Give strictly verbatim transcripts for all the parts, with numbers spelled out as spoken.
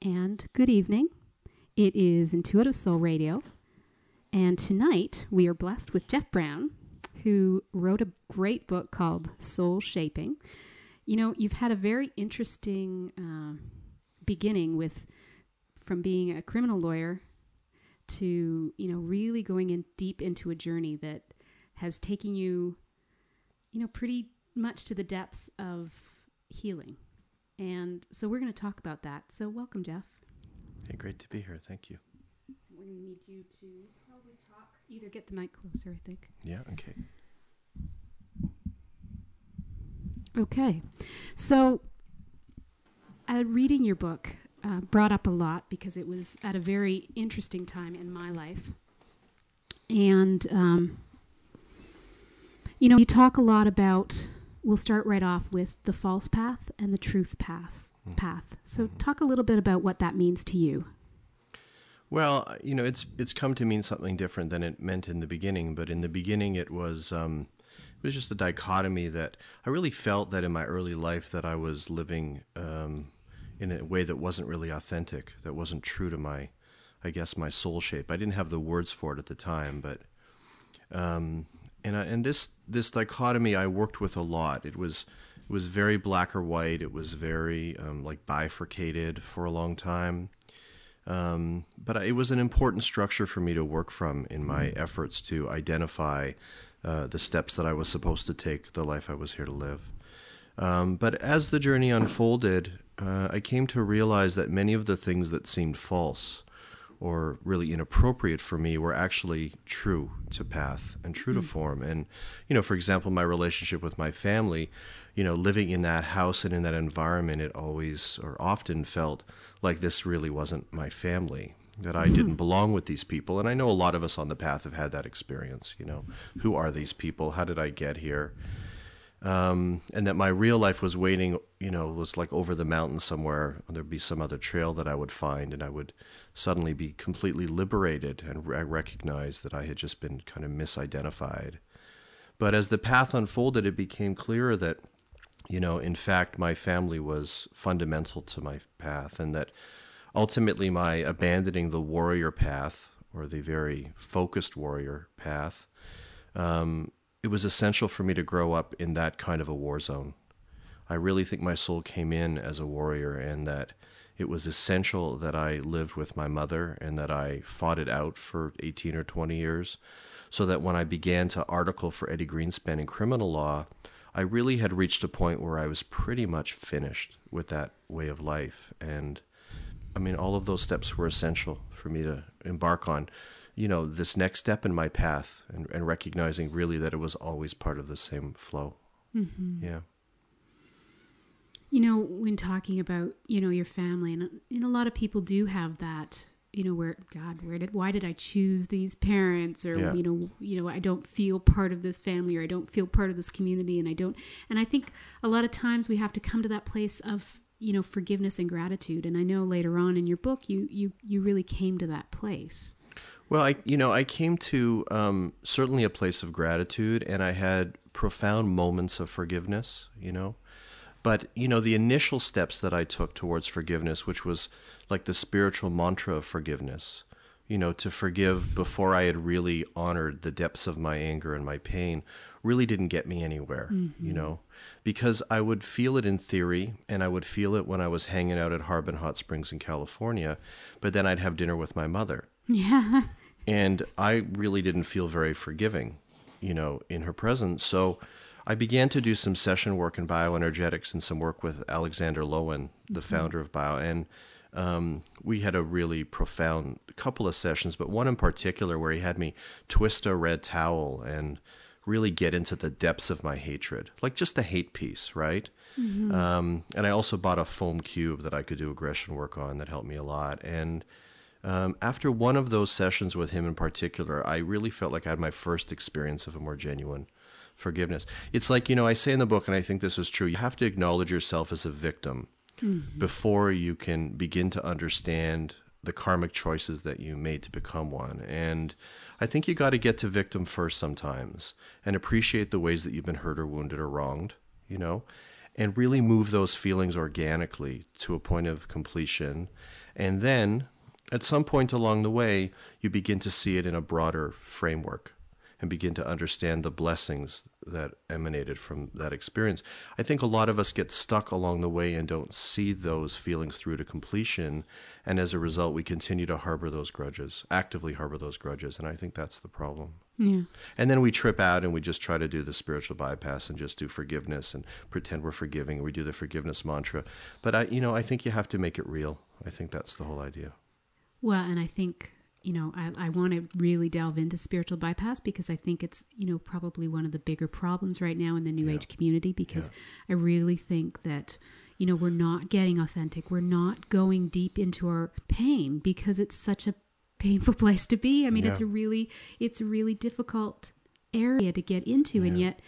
and good evening. It is Intuitive Soul Radio, and tonight we are blessed with Jeff Brown, who wrote a great book called Soul Shaping. You know, you've had a very interesting uh, beginning with from being a criminal lawyer to, you know, really going in deep into a journey that has taken you, you know, pretty much to the depths of healing. And so we're going to talk about that. So welcome, Jeff. Hey, great to be here. Thank you. We're going to need you to probably talk, either get the mic closer, I think. Yeah, okay. Okay. So uh, reading your book uh, brought up a lot because it was at a very interesting time in my life. And, um, you know, you talk a lot about, we'll start right off with the false path and the truth path. Mm-hmm. path. So mm-hmm. talk a little bit about what that means to you. Well, you know, it's it's come to mean something different than it meant in the beginning. But in the beginning, it was um, it was just a dichotomy that I really felt that in my early life that I was living um, in a way that wasn't really authentic, that wasn't true to my, I guess, my soul shape. I didn't have the words for it at the time, but um, and I, and this this dichotomy I worked with a lot. It was it was very black or white. It was very um, like bifurcated for a long time. Um, but it was an important structure for me to work from in my efforts to identify uh, the steps that I was supposed to take, the life I was here to live. Um, but as the journey unfolded, uh, I came to realize that many of the things that seemed false or really inappropriate for me were actually true to path and true mm-hmm. to form. And, you know, for example, my relationship with my family, you know, living in that house and in that environment, it always or often felt like this really wasn't my family, that I didn't belong with these people. And I know a lot of us on the path have had that experience, you know, who are these people? How did I get here? Um, and that my real life was waiting, you know, was like over the mountain somewhere. There'd be some other trail that I would find, and I would suddenly be completely liberated and I recognized that I had just been kind of misidentified. But as the path unfolded, it became clearer that, you know, in fact, my family was fundamental to my path, and that ultimately my abandoning the warrior path, or the very focused warrior path, um, it was essential for me to grow up in that kind of a war zone. I really think my soul came in as a warrior, and that it was essential that I lived with my mother and that I fought it out for eighteen or twenty years, so that when I began to article for Eddie Greenspan in criminal law, I really had reached a point where I was pretty much finished with that way of life. And I mean, all of those steps were essential for me to embark on, you know, this next step in my path, and, and recognizing really that it was always part of the same flow. Mm-hmm. Yeah. You know, when talking about, you know, your family, and, and a lot of people do have that, you know, where, God, where did, why did I choose these parents? Or, yeah. you know, you know, I don't feel part of this family, or I don't feel part of this community. And I don't, and I think a lot of times we have to come to that place of, you know, forgiveness and gratitude. And I know later on in your book, you, you, you really came to that place. Well, I, you know, I came to um, certainly a place of gratitude, and I had profound moments of forgiveness, you know. But, you know, the initial steps that I took towards forgiveness, which was like the spiritual mantra of forgiveness, you know, to forgive before I had really honored the depths of my anger and my pain, really didn't get me anywhere, mm-hmm. you know, because I would feel it in theory, and I would feel it when I was hanging out at Harbin Hot Springs in California, but then I'd have dinner with my mother. Yeah. And I really didn't feel very forgiving, you know, in her presence. So I began to do some session work in bioenergetics and some work with Alexander Lowen, the mm-hmm. founder of Bio. And um, we had a really profound couple of sessions, but one in particular where he had me twist a red towel and really get into the depths of my hatred, like just the hate piece, right? Mm-hmm. Um, and I also bought a foam cube that I could do aggression work on that helped me a lot. And um, after one of those sessions with him in particular, I really felt like I had my first experience of a more genuine forgiveness. It's like, you know, I say in the book, and I think this is true, you have to acknowledge yourself as a victim mm-hmm. before you can begin to understand the karmic choices that you made to become one. And I think you got to get to victim first sometimes, and appreciate the ways that you've been hurt or wounded or wronged, you know, and really move those feelings organically to a point of completion. And then at some point along the way, you begin to see it in a broader framework and begin to understand the blessings that emanated from that experience. I think a lot of us get stuck along the way and don't see those feelings through to completion. And as a result, we continue to harbor those grudges, actively harbor those grudges. And I think that's the problem. Yeah. And then we trip out and we just try to do the spiritual bypass and just do forgiveness and pretend we're forgiving. We do the forgiveness mantra. But I, you know, I think you have to make it real. I think that's the whole idea. Well, and I think, you know, I, I want to really delve into spiritual bypass because I think it's, you know, probably one of the bigger problems right now in the New Yeah. Age community, because Yeah. I really think that, you know, we're not getting authentic. We're not going deep into our pain because it's such a painful place to be. I mean, Yeah. it's a really, it's a really difficult area to get into. And Yeah. yet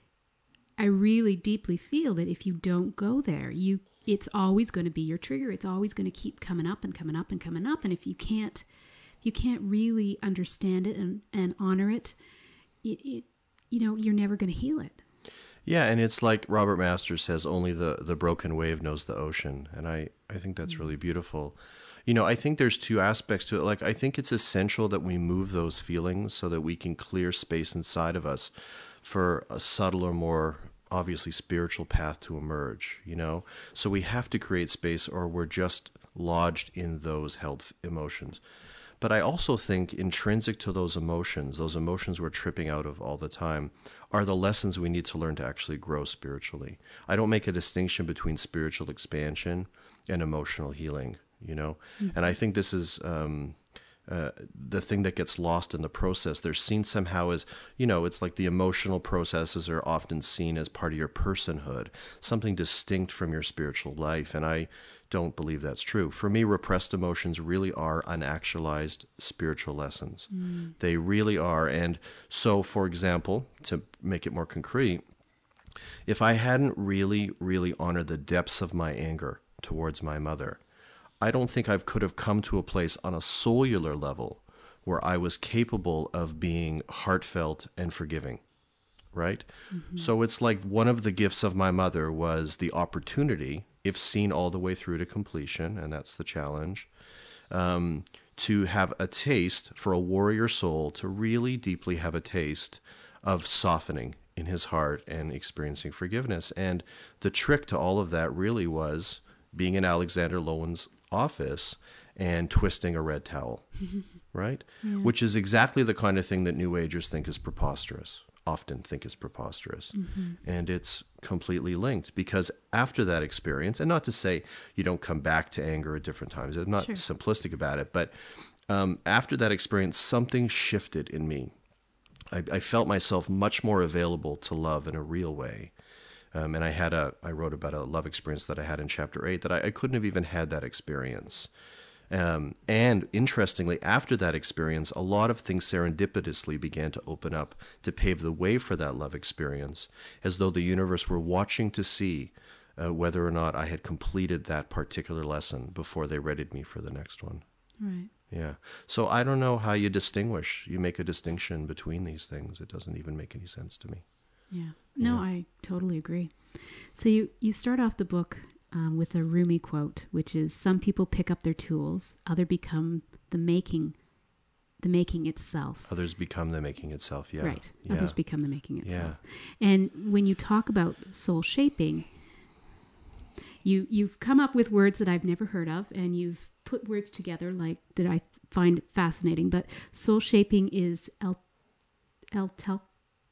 I really deeply feel that if you don't go there, you, it's always going to be your trigger. It's always going to keep coming up and coming up and coming up. And if you can't, if you can't really understand it and, and honor it, it, it, you know, you're never going to heal it. Yeah, and it's like Robert Masters says, only the, the broken wave knows the ocean. And I, I think that's really beautiful. You know, I think there's two aspects to it. Like, I think it's essential that we move those feelings so that we can clear space inside of us for a subtler, more obviously spiritual path to emerge, you know? So we have to create space or we're just lodged in those held emotions. But I also think intrinsic to those emotions, those emotions we're tripping out of all the time, are the lessons we need to learn to actually grow spiritually. I don't make a distinction between spiritual expansion and emotional healing, you know? Mm-hmm. And I think this is um, uh, the thing that gets lost in the process. They're seen somehow as, you know, it's like the emotional processes are often seen as part of your personhood, something distinct from your spiritual life. And I don't believe that's true. For me, repressed emotions really are unactualized spiritual lessons. Mm. They really are. And so, for example, to make it more concrete, if I hadn't really, really honored the depths of my anger towards my mother, I don't think I could have come to a place on a cellular level where I was capable of being heartfelt and forgiving, right? Mm-hmm. So it's like one of the gifts of my mother was the opportunity, if seen all the way through to completion, and that's the challenge, um, to have a taste for a warrior soul, to really deeply have a taste of softening in his heart and experiencing forgiveness. And the trick to all of that really was being in Alexander Lowen's office and twisting a red towel, right? Yeah. Which is exactly the kind of thing that New Agers think is preposterous, often think is preposterous. Mm-hmm. And it's completely linked because after that experience, and not to say you don't come back to anger at different times, I'm not sure. simplistic about it, but um, after that experience, something shifted in me. I, I felt myself much more available to love in a real way. Um, and I had a, I wrote about a love experience that I had in chapter eight that I, I couldn't have even had that experience. Um, and interestingly, after that experience, a lot of things serendipitously began to open up to pave the way for that love experience, as though the universe were watching to see uh, whether or not I had completed that particular lesson before they readied me for the next one. Right. Yeah. So I don't know how you distinguish, you make a distinction between these things. It doesn't even make any sense to me. Yeah. No, yeah. I totally agree. So you, you start off the book um, with a Rumi quote, which is, some people pick up their tools, others become the making, the making itself. Others become the making itself, yeah. Right. Yeah. Others become the making itself. Yeah. And when you talk about soul shaping, you, you've come up with words that I've never heard of, and you've put words together like that I find fascinating. But soul shaping is el, el tel,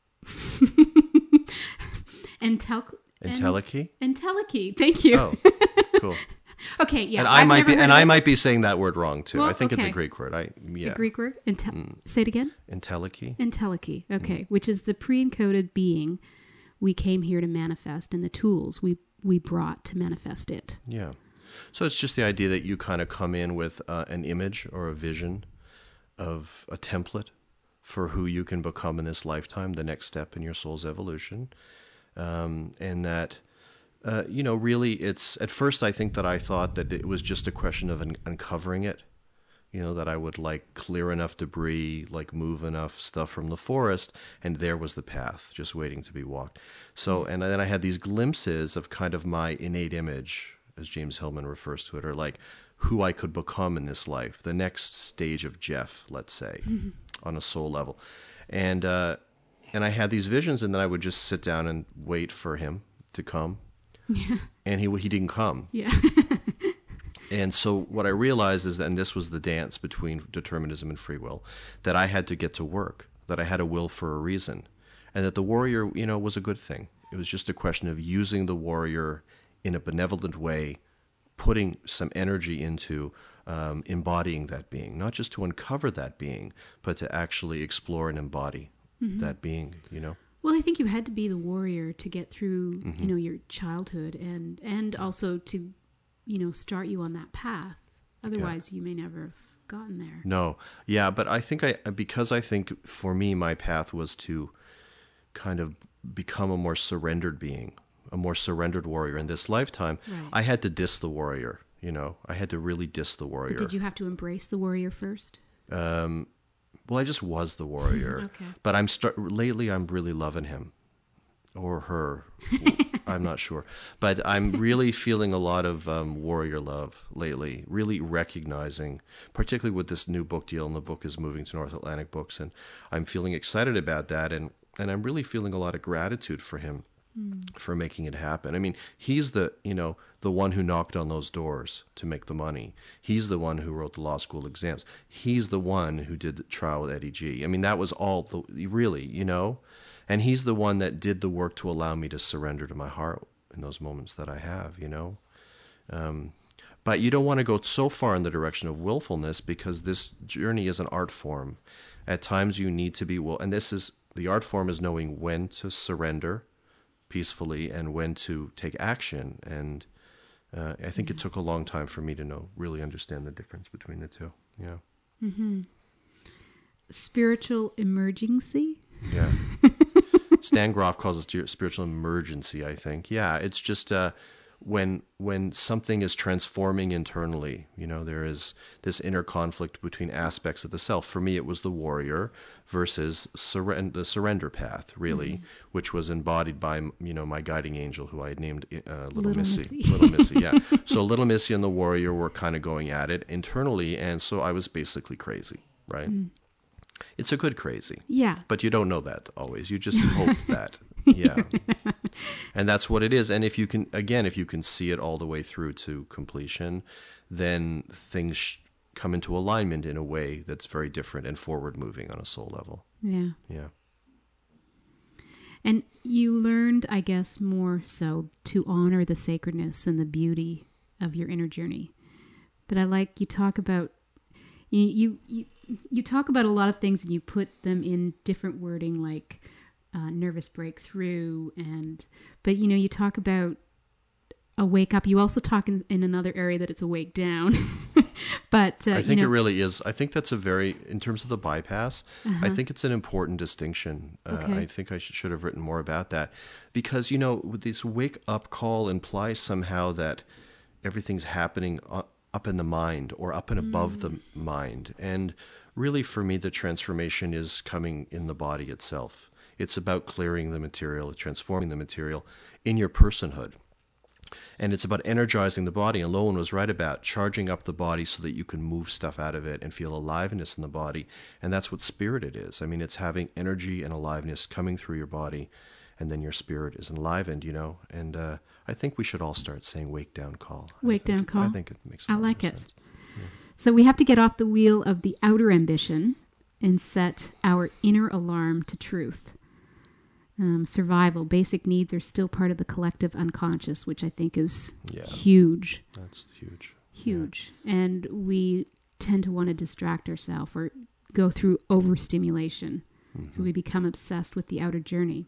Entel- Entelechy? Entelechy. Thank you. Oh, cool. Okay, yeah. And I I've might be, and I I might be saying that word wrong too. Well, I think okay. it's a Greek word. I yeah. A Greek word. Ente- mm. Say it again. Entelechy. Entelechy. Okay, mm. Which is the pre-encoded being we came here to manifest, and the tools we we brought to manifest it. Yeah. So it's just the idea that you kind of come in with uh, an image or a vision of a template for who you can become in this lifetime, the next step in your soul's evolution. Um, and that, uh, you know, really it's, at first I think that I thought that it was just a question of un- uncovering it, you know, that I would like clear enough debris, like move enough stuff from the forest, and there was the path just waiting to be walked. So, and then I had these glimpses of kind of my innate image, as James Hillman refers to it, or like who I could become in this life, the next stage of Jeff, let's say, mm-hmm. on a soul level. And uh, and I had these visions, and then I would just sit down and wait for him to come. Yeah. And he he didn't come. Yeah. And so what I realized is that, and this was the dance between determinism and free will, that I had to get to work, that I had a will for a reason, and that the warrior, you know, was a good thing. It was just a question of using the warrior in a benevolent way, putting some energy into um, embodying that being, not just to uncover that being, but to actually explore and embody mm-hmm. that being, you know. Well, I think you had to be the warrior to get through, mm-hmm. you know, your childhood and, and also to, you know, start you on that path. Otherwise, yeah. you may never have gotten there. No. Yeah, but I think I, because I think for me, my path was to kind of become a more surrendered being, a more surrendered warrior in this lifetime. Right. I had to diss the warrior, you know, I had to really diss the warrior. But did you have to embrace the warrior first? Um, well, I just was the warrior. Okay. But I'm start lately, I'm really loving him or her. I'm not sure, but I'm really feeling a lot of um, warrior love lately, really recognizing, particularly with this new book deal, and the book is moving to North Atlantic Books, and I'm feeling excited about that. And, and I'm really feeling a lot of gratitude for him mm. for making it happen. I mean, he's the, you know, the one who knocked on those doors to make the money. He's the one who wrote the law school exams. He's the one who did the trial with Eddie G. I mean, that was all the, really, you know, and he's the one that did the work to allow me to surrender to my heart in those moments that I have, you know. Um, but you don't want to go so far in the direction of willfulness, because this journey is an art form. At times you need to be will, and this is, the art form is knowing when to surrender peacefully and when to take action. And uh, I think mm-hmm. it took a long time for me to know, really understand the difference between the two. Yeah. Mm-hmm. Spiritual emergency. Yeah. Stan Groff calls it spiritual emergency, I think. Yeah, it's just uh, when when something is transforming internally, you know, there is this inner conflict between aspects of the self. For me, it was the warrior versus surrend- the surrender path, really, mm-hmm. which was embodied by, you know, my guiding angel, who I had named uh, Little, Little Missy. Missy. Little Missy, yeah. So Little Missy and the warrior were kind of going at it internally, and so I was basically crazy, right? Mm. It's a good crazy. Yeah. But you don't know that always. You just hope that. Yeah. And that's what it is. And if you can, again, if you can see it all the way through to completion, then things sh- come into alignment in a way that's very different and forward moving on a soul level. Yeah. Yeah. And you learned, I guess, more so to honor the sacredness and the beauty of your inner journey. But I like, you talk about, you, you, you You talk about a lot of things and you put them in different wording, like uh, nervous breakthrough, and but you know, you talk about a wake up. You also talk in, in another area that it's a wake down. But uh, I think you know, it really is. I think that's a very, in terms of the bypass, uh-huh. I think it's an important distinction. Uh, okay. I think I should, should have written more about that, because, you know, this wake up call implies somehow that everything's happening on, up in the mind or up and above mm. the mind. And really, for me, the transformation is coming in the body itself. It's about clearing the material, transforming the material in your personhood. And it's about energizing the body. And Lowen was right about charging up the body so that you can move stuff out of it and feel aliveness in the body. And that's what spirited is. I mean, it's having energy and aliveness coming through your body, and then your spirit is enlivened, you know. And uh, I think we should all start saying wake down call. Wake down call. I think it makes a I lot like more it. sense. Yeah. So we have to get off the wheel of the outer ambition and set our inner alarm to truth. Um, survival, basic needs are still part of the collective unconscious, which I think is yeah. huge. That's huge. Huge. Yeah. And we tend to want to distract ourselves or go through overstimulation. Mm-hmm. So we become obsessed with the outer journey.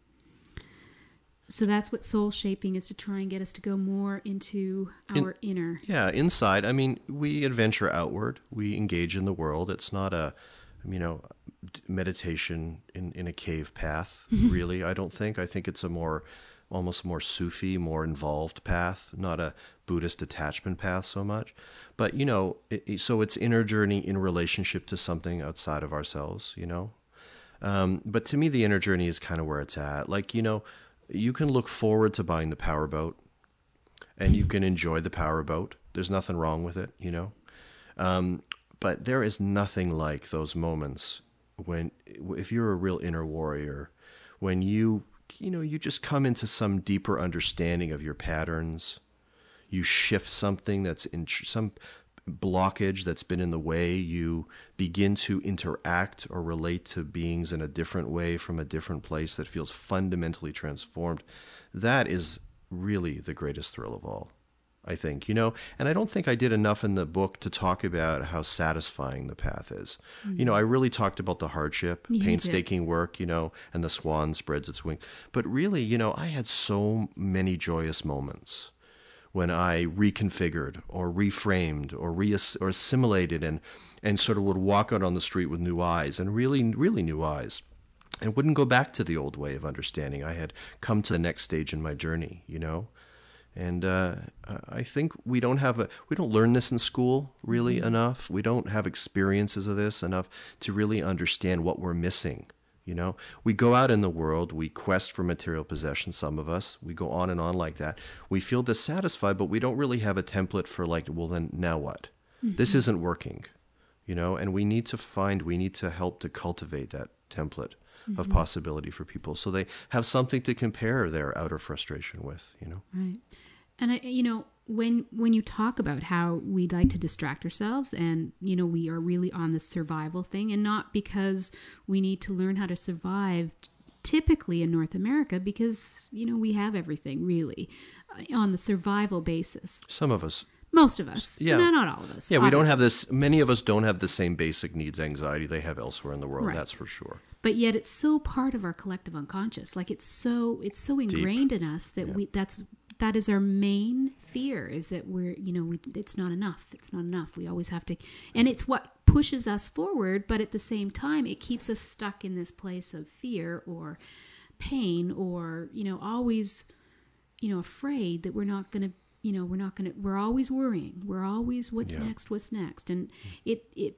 So that's what soul shaping is, to try and get us to go more into our in, inner. Yeah, inside. I mean, we adventure outward. We engage in the world. It's not a, you know, meditation in, in a cave path, really, I don't think. I think it's a more, almost more Sufi, more involved path, not a Buddhist detachment path so much. But, you know, it, so it's inner journey in relationship to something outside of ourselves, you know. Um, but to me, the inner journey is kind of where it's at. Like, you know, you can look forward to buying the power boat, and you can enjoy the power boat. There's nothing wrong with it, you know. Um, but there is nothing like those moments when, if you're a real inner warrior, when you, you know, you just come into some deeper understanding of your patterns. You shift something that's in some blockage that's been in the way. You begin to interact or relate to beings in a different way from a different place that feels fundamentally transformed. That is really the greatest thrill of all, I think, you know, and I don't think I did enough in the book to talk about how satisfying the path is. Mm-hmm. You know, I really talked about the hardship, you painstaking did. work, you know, and the swan spreads its wings. But really, you know, I had so many joyous moments when I reconfigured or reframed or re or assimilated and, and sort of would walk out on the street with new eyes, and really, really new eyes. And wouldn't go back to the old way of understanding. I had come to the next stage in my journey, you know? And uh, I think we don't have a, we don't learn this in school really mm-hmm. enough. We don't have experiences of this enough to really understand what we're missing. You know, we go out in the world, we quest for material possessions, some of us, we go on and on like that. We feel dissatisfied, but we don't really have a template for like, well, then now what? Mm-hmm. This isn't working, you know, and we need to find, we need to help to cultivate that template mm-hmm. of possibility for people so they have something to compare their outer frustration with, you know. Right. And, I, you know, when when you talk about how we like to distract ourselves and, you know, we are really on the survival thing, and not because we need to learn how to survive typically in North America, because, you know, we have everything really uh, on the survival basis. Some of us. Most of us. Yeah. No, not all of us. Yeah, obviously. We don't have this, many of us don't have the same basic needs anxiety they have elsewhere in the world, right. That's for sure. But yet it's so part of our collective unconscious. Like it's so, it's so ingrained Deep. in us that yeah. we, that's, that is our main fear, is that we're, you know, we, it's not enough. It's not enough. We always have to, and it's what pushes us forward. But at the same time, it keeps us stuck in this place of fear or pain, or, you know, always, you know, afraid that we're not going to, you know, we're not going to, we're always worrying. We're always, what's yeah. next? What's next? And it, it,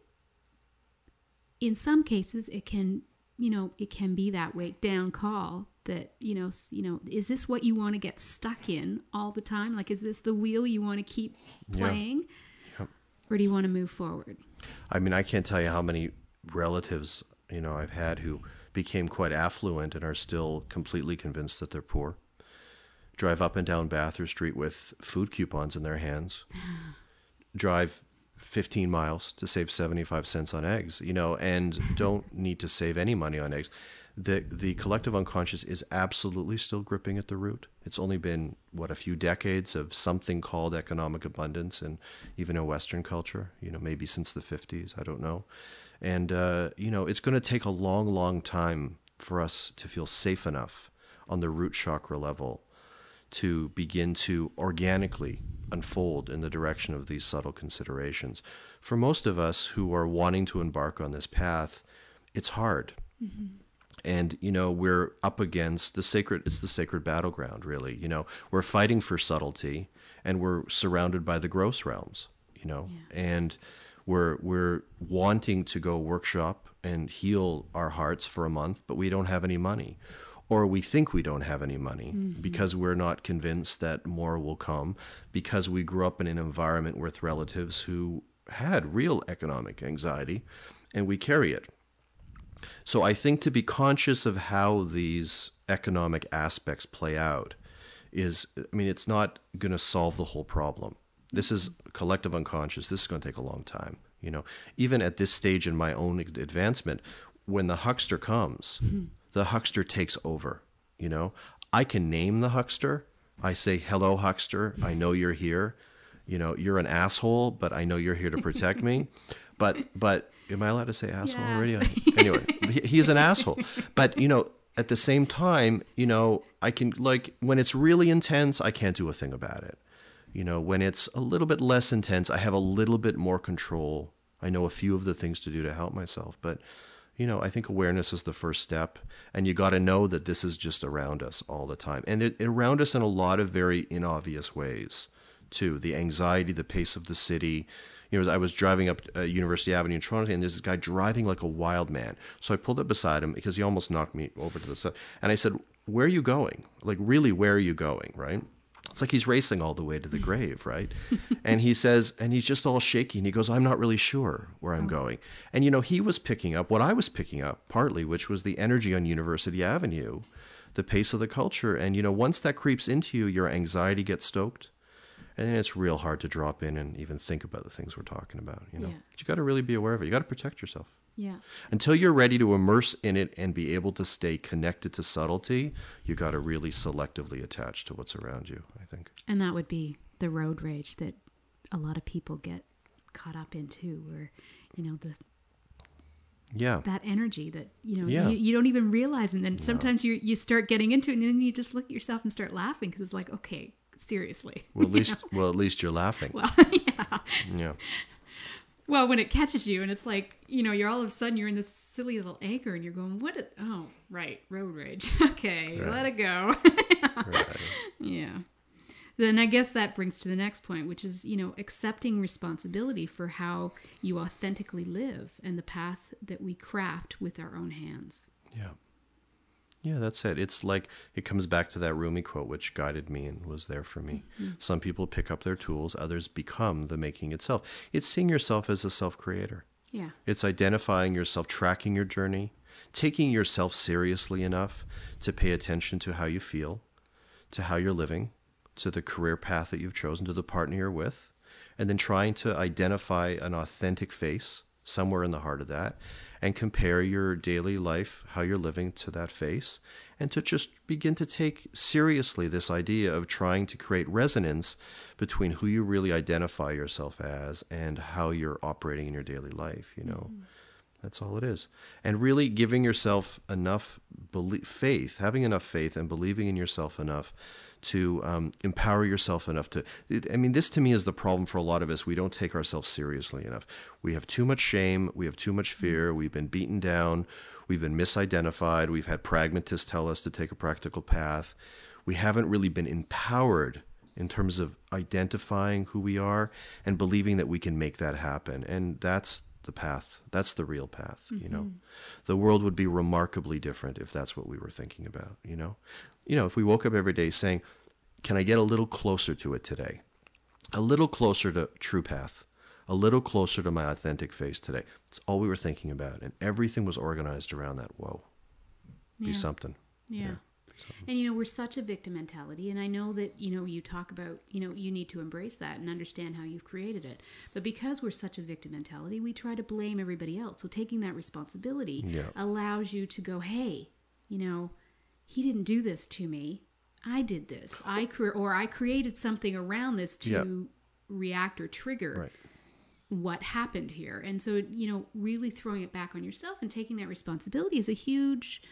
in some cases it can, you know, it can be that wake down call that, you know, you know, is this what you want to get stuck in all the time? Like, is this the wheel you want to keep playing? Yeah. Yep. Or do you want to move forward? I mean, I can't tell you how many relatives, you know, I've had who became quite affluent and are still completely convinced that they're poor. Drive up and down Bathurst Street with food coupons in their hands. Drive fifteen miles to save seventy-five cents on eggs, you know, and don't need to save any money on eggs. The the collective unconscious is absolutely still gripping at the root. It's only been, what, a few decades of something called economic abundance, and even in Western culture, you know, maybe since the fifties, I don't know. And, uh, you know, it's going to take a long, long time for us to feel safe enough on the root chakra level to begin to organically unfold in the direction of these subtle considerations. For most of us who are wanting to embark on this path, it's hard. Mm-hmm. And, you know, we're up against the sacred, it's the sacred battleground, really. You know, we're fighting for subtlety, and we're surrounded by the gross realms, you know, yeah. and we're, we're wanting to go workshop and heal our hearts for a month, but we don't have any money. Or we think we don't have any money mm-hmm. because we're not convinced that more will come, because we grew up in an environment with relatives who had real economic anxiety, and we carry it. So I think to be conscious of how these economic aspects play out is, I mean, it's not going to solve the whole problem. This is collective unconscious. This is going to take a long time. You know, even at this stage in my own advancement, when the huckster comes, mm-hmm. the huckster takes over. You know, I can name the huckster. I say, hello, huckster. I know you're here. You know, you're an asshole, but I know you're here to protect me. But, but am I allowed to say asshole yes. already? Anyway, he's an asshole. But, you know, at the same time, you know, I can, like, when it's really intense, I can't do a thing about it. You know, when it's a little bit less intense, I have a little bit more control. I know a few of the things to do to help myself. But, you know, I think awareness is the first step. And you got to know that this is just around us all the time. And it, it around us in a lot of very inobvious ways, too. The anxiety, the pace of the city. You know, I was driving up uh, University Avenue in Toronto, and there's this guy driving like a wild man. So I pulled up beside him because he almost knocked me over to the side. And I said, where are you going? Like, really, where are you going, right? It's like he's racing all the way to the grave, right? And he says, and he's just all shaky. And he goes, I'm not really sure where I'm oh. going. And, you know, he was picking up what I was picking up partly, which was the energy on University Avenue, the pace of the culture. And, you know, once that creeps into you, your anxiety gets stoked. And then it's real hard to drop in and even think about the things we're talking about, you know. Yeah. But you got to really be aware of it. You got to protect yourself. Yeah. Until you're ready to immerse in it and be able to stay connected to subtlety, you got to really selectively attach to what's around you, I think. And that would be the road rage that a lot of people get caught up in too, where, you know, the yeah that energy that, you know, yeah. you, you don't even realize. And then sometimes no. you you start getting into it and then you just look at yourself and start laughing because it's like, okay, seriously. Well, at least, well, at least you're laughing. Well, yeah. Yeah. Well, when it catches you and it's like, you know, you're all of a sudden you're in this silly little anger and you're going, what? Is, oh, right. Road rage. Okay. Right. Let it go. Right. Yeah. Then I guess that brings to the next point, which is, you know, accepting responsibility for how you authentically live and the path that we craft with our own hands. Yeah. Yeah, that's it. It's like, it comes back to that Rumi quote, which guided me and was there for me. Mm-hmm. Some people pick up their tools, others become the making itself. It's seeing yourself as a self-creator. Yeah. It's identifying yourself, tracking your journey, taking yourself seriously enough to pay attention to how you feel, to how you're living, to the career path that you've chosen, to the partner you're with, and then trying to identify an authentic face somewhere in the heart of that, and compare your daily life, how you're living, to that face, and to just begin to take seriously this idea of trying to create resonance between who you really identify yourself as and how you're operating in your daily life, you know. Mm-hmm. That's all it is. And really giving yourself enough belief, faith, having enough faith and believing in yourself enough to um, empower yourself enough to, I mean, this to me is the problem for a lot of us. We don't take ourselves seriously enough. We have too much shame. We have too much fear. We've been beaten down. We've been misidentified. We've had pragmatists tell us to take a practical path. We haven't really been empowered in terms of identifying who we are and believing that we can make that happen. And that's the path. That's the real path, mm-hmm. you know. The world would be remarkably different if that's what we were thinking about, you know. You know, if we woke up every day saying, can I get a little closer to it today? A little closer to true path. A little closer to my authentic face today. That's all we were thinking about. And everything was organized around that. Whoa. Be yeah. something. Yeah. yeah. And, you know, we're such a victim mentality. And I know that, you know, you talk about, you know, you need to embrace that and understand how you've created it. But because we're such a victim mentality, we try to blame everybody else. So taking that responsibility yeah. allows you to go, hey, you know, he didn't do this to me. I did this. I cre- Or I created something around this to yeah. react or trigger right. what happened here. And so, you know, really throwing it back on yourself and taking that responsibility is a huge...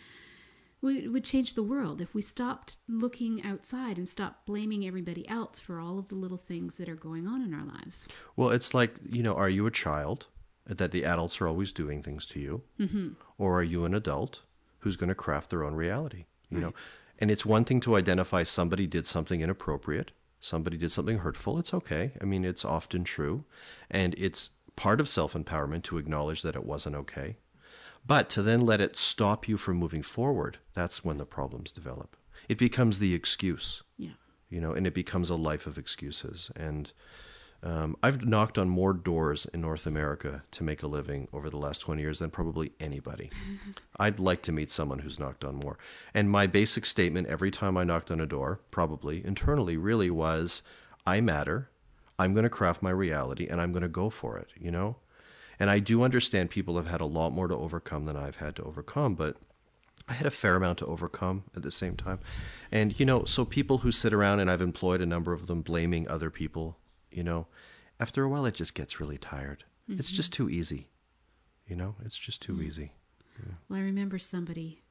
It would change the world if we stopped looking outside and stopped blaming everybody else for all of the little things that are going on in our lives. Well, it's like, you know, are you a child that the adults are always doing things to you? Mm-hmm. Or are you an adult who's going to craft their own reality? You right. know, and it's one thing to identify somebody did something inappropriate. Somebody did something hurtful. It's okay. I mean, it's often true. And it's part of self-empowerment to acknowledge that it wasn't okay. But to then let it stop you from moving forward, that's when the problems develop. It becomes the excuse, yeah. you know, and it becomes a life of excuses. And um, I've knocked on more doors in North America to make a living over the last twenty years than probably anybody. I'd like to meet someone who's knocked on more. And my basic statement every time I knocked on a door, probably internally, really was, I matter, I'm going to craft my reality, and I'm going to go for it, you know? And I do understand people have had a lot more to overcome than I've had to overcome, but I had a fair amount to overcome at the same time. And, you know, so people who sit around, and I've employed a number of them, blaming other people, you know, after a while it just gets really tired. Mm-hmm. It's just too easy. You know, it's just too yeah. easy. Yeah. Well, I remember somebody,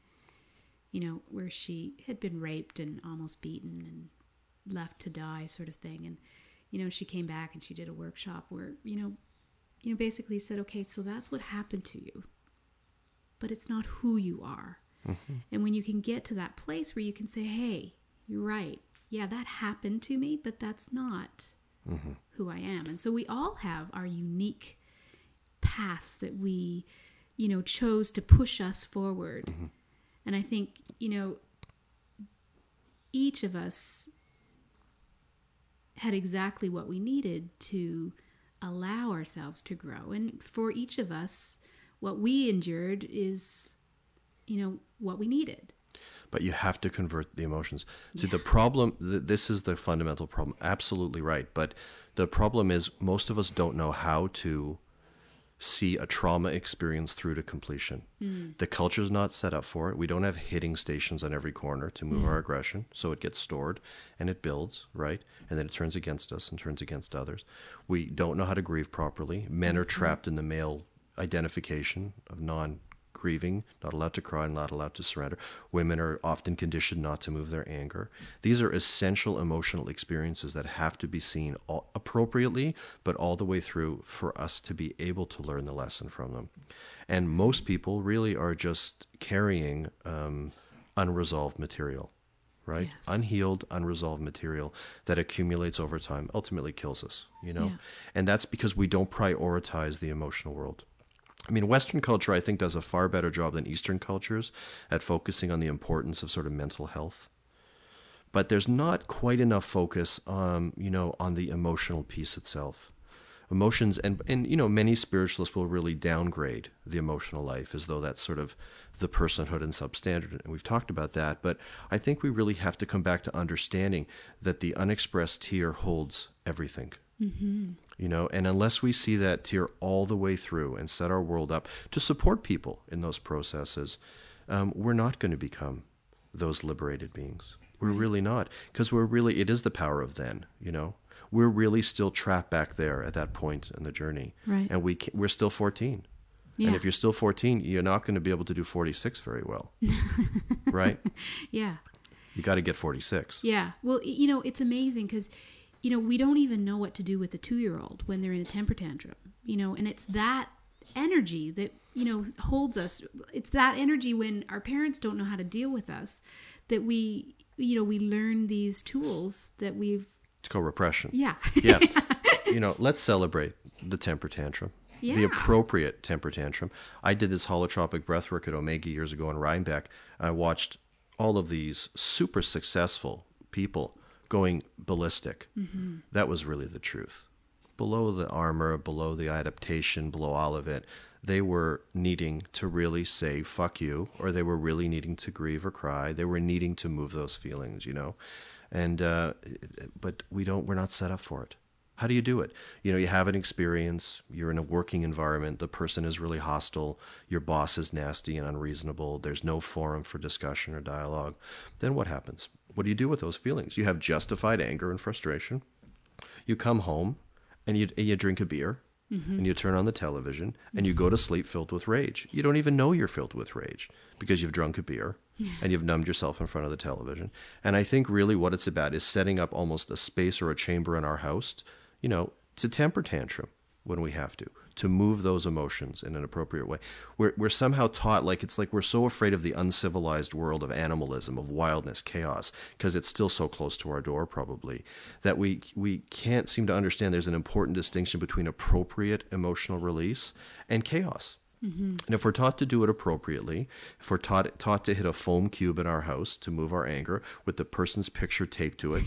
you know, where she had been raped and almost beaten and left to die sort of thing. And, you know, she came back and she did a workshop where, you know, you know, basically said, okay, so that's what happened to you, but it's not who you are. Mm-hmm. And when you can get to that place where you can say, hey, you're right. Yeah, that happened to me, but that's not mm-hmm. who I am. And so we all have our unique paths that we, you know, chose to push us forward. Mm-hmm. And I think, you know, each of us had exactly what we needed to allow ourselves to grow. And for each of us, what we endured is, you know, what we needed. But you have to convert the emotions. See, Yeah. the problem, th- this is the fundamental problem. Absolutely right. But the problem is most of us don't know how to see a trauma experience through to completion. Mm. The culture's not set up for it. We don't have hitting stations on every corner to move mm. our aggression. So it gets stored and it builds, right? And then it turns against us and turns against others. We don't know how to grieve properly. Men are trapped in the male identification of non-grieving, not allowed to cry, not allowed to surrender. Women are often conditioned not to move their anger. These are essential emotional experiences that have to be seen all, appropriately, but all the way through for us to be able to learn the lesson from them. And most people really are just carrying um, unresolved material, right? Yes. Unhealed, unresolved material that accumulates over time, ultimately kills us, you know? Yeah. And that's because we don't prioritize the emotional world. I mean, Western culture, I think, does a far better job than Eastern cultures at focusing on the importance of sort of mental health. But there's not quite enough focus, um, you know, on the emotional piece itself. Emotions, and, and, you know, many spiritualists will really downgrade the emotional life as though that's sort of the personhood and substandard. And we've talked about that. But I think we really have to come back to understanding that the unexpressed tear holds everything. Mm-hmm. You know, and unless we see that tear all the way through and set our world up to support people in those processes, um, we're not going to become those liberated beings. We're right. really not, because we're really, it is the power of then, you know, we're really still trapped back there at that point in the journey. Right. And we, we're still fourteen. Yeah. And if you're still fourteen, you're not going to be able to do forty-six very well. Right? Yeah. You got to get forty-six. Yeah. Well, you know, it's amazing because, you know, we don't even know what to do with a two-year-old when they're in a temper tantrum, you know, and it's that energy that, you know, holds us. It's that energy when our parents don't know how to deal with us that we, you know, we learn these tools that we've. It's called repression. Yeah. Yeah. You know, let's celebrate the temper tantrum. Yeah. The appropriate temper tantrum. I did this holotropic breathwork at Omega years ago in Rhinebeck. I watched all of these super successful people going ballistic. Mm-hmm. That was really the truth. Below the armor, below the adaptation, below all of it, they were needing to really say, fuck you, or they were really needing to grieve or cry. They were needing to move those feelings, you know? And, uh, but we don't, we're not set up for it. How do you do it? You know, you have an experience, you're in a working environment, the person is really hostile, your boss is nasty and unreasonable, there's no forum for discussion or dialogue. Then what happens? What do you do with those feelings? You have justified anger and frustration. You come home and you, and you drink a beer mm-hmm. and you turn on the television and mm-hmm. you go to sleep filled with rage. You don't even know you're filled with rage because you've drunk a beer yeah. and you've numbed yourself in front of the television. And I think really what it's about is setting up almost a space or a chamber in our house, you know, to temper tantrum when we have to, to move those emotions in an appropriate way. We're, we're somehow taught, like, it's like we're so afraid of the uncivilized world of animalism, of wildness, chaos, because it's still so close to our door probably, that we, we can't seem to understand there's an important distinction between appropriate emotional release and chaos. Mm-hmm. And if we're taught to do it appropriately, if we're taught, taught to hit a foam cube in our house to move our anger with the person's picture taped to it,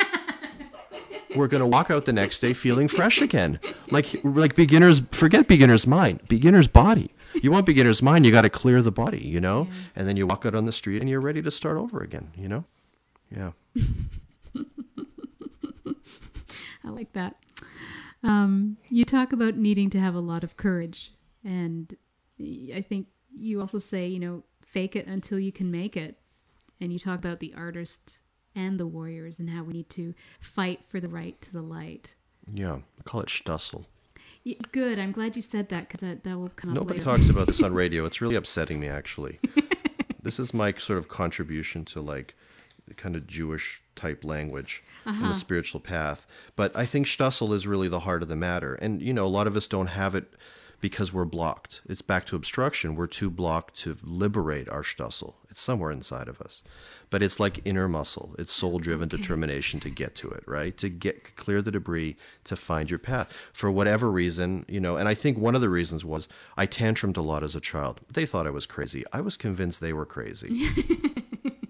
we're going to walk out the next day feeling fresh again. Like like beginners, forget beginner's mind, beginner's body. You want beginner's mind, you got to clear the body, you know? Yeah. And then you walk out on the street and you're ready to start over again, you know? Yeah. I like that. Um, you talk about needing to have a lot of courage. And I think you also say, you know, fake it until you can make it. And you talk about the artists and the warriors and how we need to fight for the right to the light. Yeah, I call it Stussel. Yeah, good. I'm glad you said that because that, that will come Nobody up later. Talks about this on radio. It's really upsetting me, actually. This is my sort of contribution to like kind of Jewish type language uh-huh. in the spiritual path. But I think Stussel is really the heart of the matter. And, you know, a lot of us don't have it because we're blocked. It's back to obstruction. We're too blocked to liberate our Stussel. It's somewhere inside of us. But it's like inner muscle. It's soul-driven okay. determination to get to it, right? To get clear the debris, to find your path. For whatever reason, you know, and I think one of the reasons was I tantrumed a lot as a child. They thought I was crazy. I was convinced they were crazy.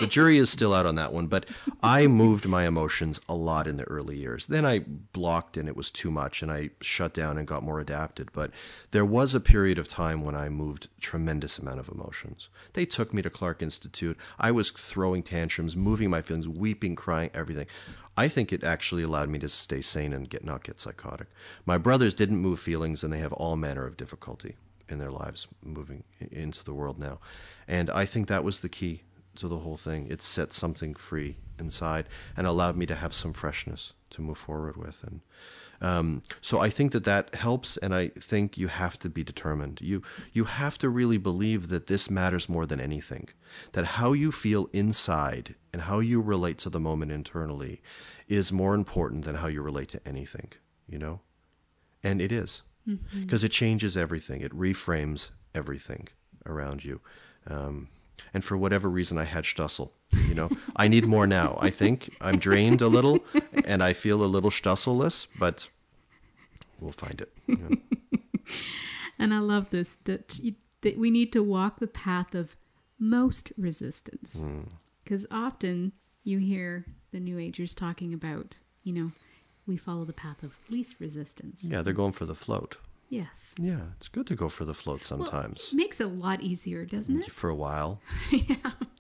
the jury is still out on that one, but I moved my emotions a lot in the early years. Then I blocked and it was too much and I shut down and got more adapted. But there was a period of time when I moved a tremendous amount of emotions. They took me to Clark Institute. I was throwing tantrums, moving my feelings, weeping, crying, everything. I think it actually allowed me to stay sane and get not get psychotic. My brothers didn't move feelings, and they have all manner of difficulty in their lives moving into the world now. And I think that was the key to the whole thing. It set something free inside and allowed me to have some freshness to move forward with. And um, so I think that that helps, and I think you have to be determined. You you have to really believe that this matters more than anything, that how you feel inside and how you relate to the moment internally is more important than how you relate to anything, you know? And it is, because mm-hmm. it changes everything. It reframes everything around you. Um, and for whatever reason, I had Stussel. You know, I need more now. I think I'm drained a little, and I feel a little Stussel-less, but we'll find it. You know? And I love this, that, you, that we need to walk the path of most resistance. Because mm. often you hear the New Agers talking about, you know, we follow the path of least resistance. Yeah, they're going for the float. Yes. Yeah, it's good to go for the float sometimes. Well, it makes it a lot easier, doesn't it? For a while. Yeah.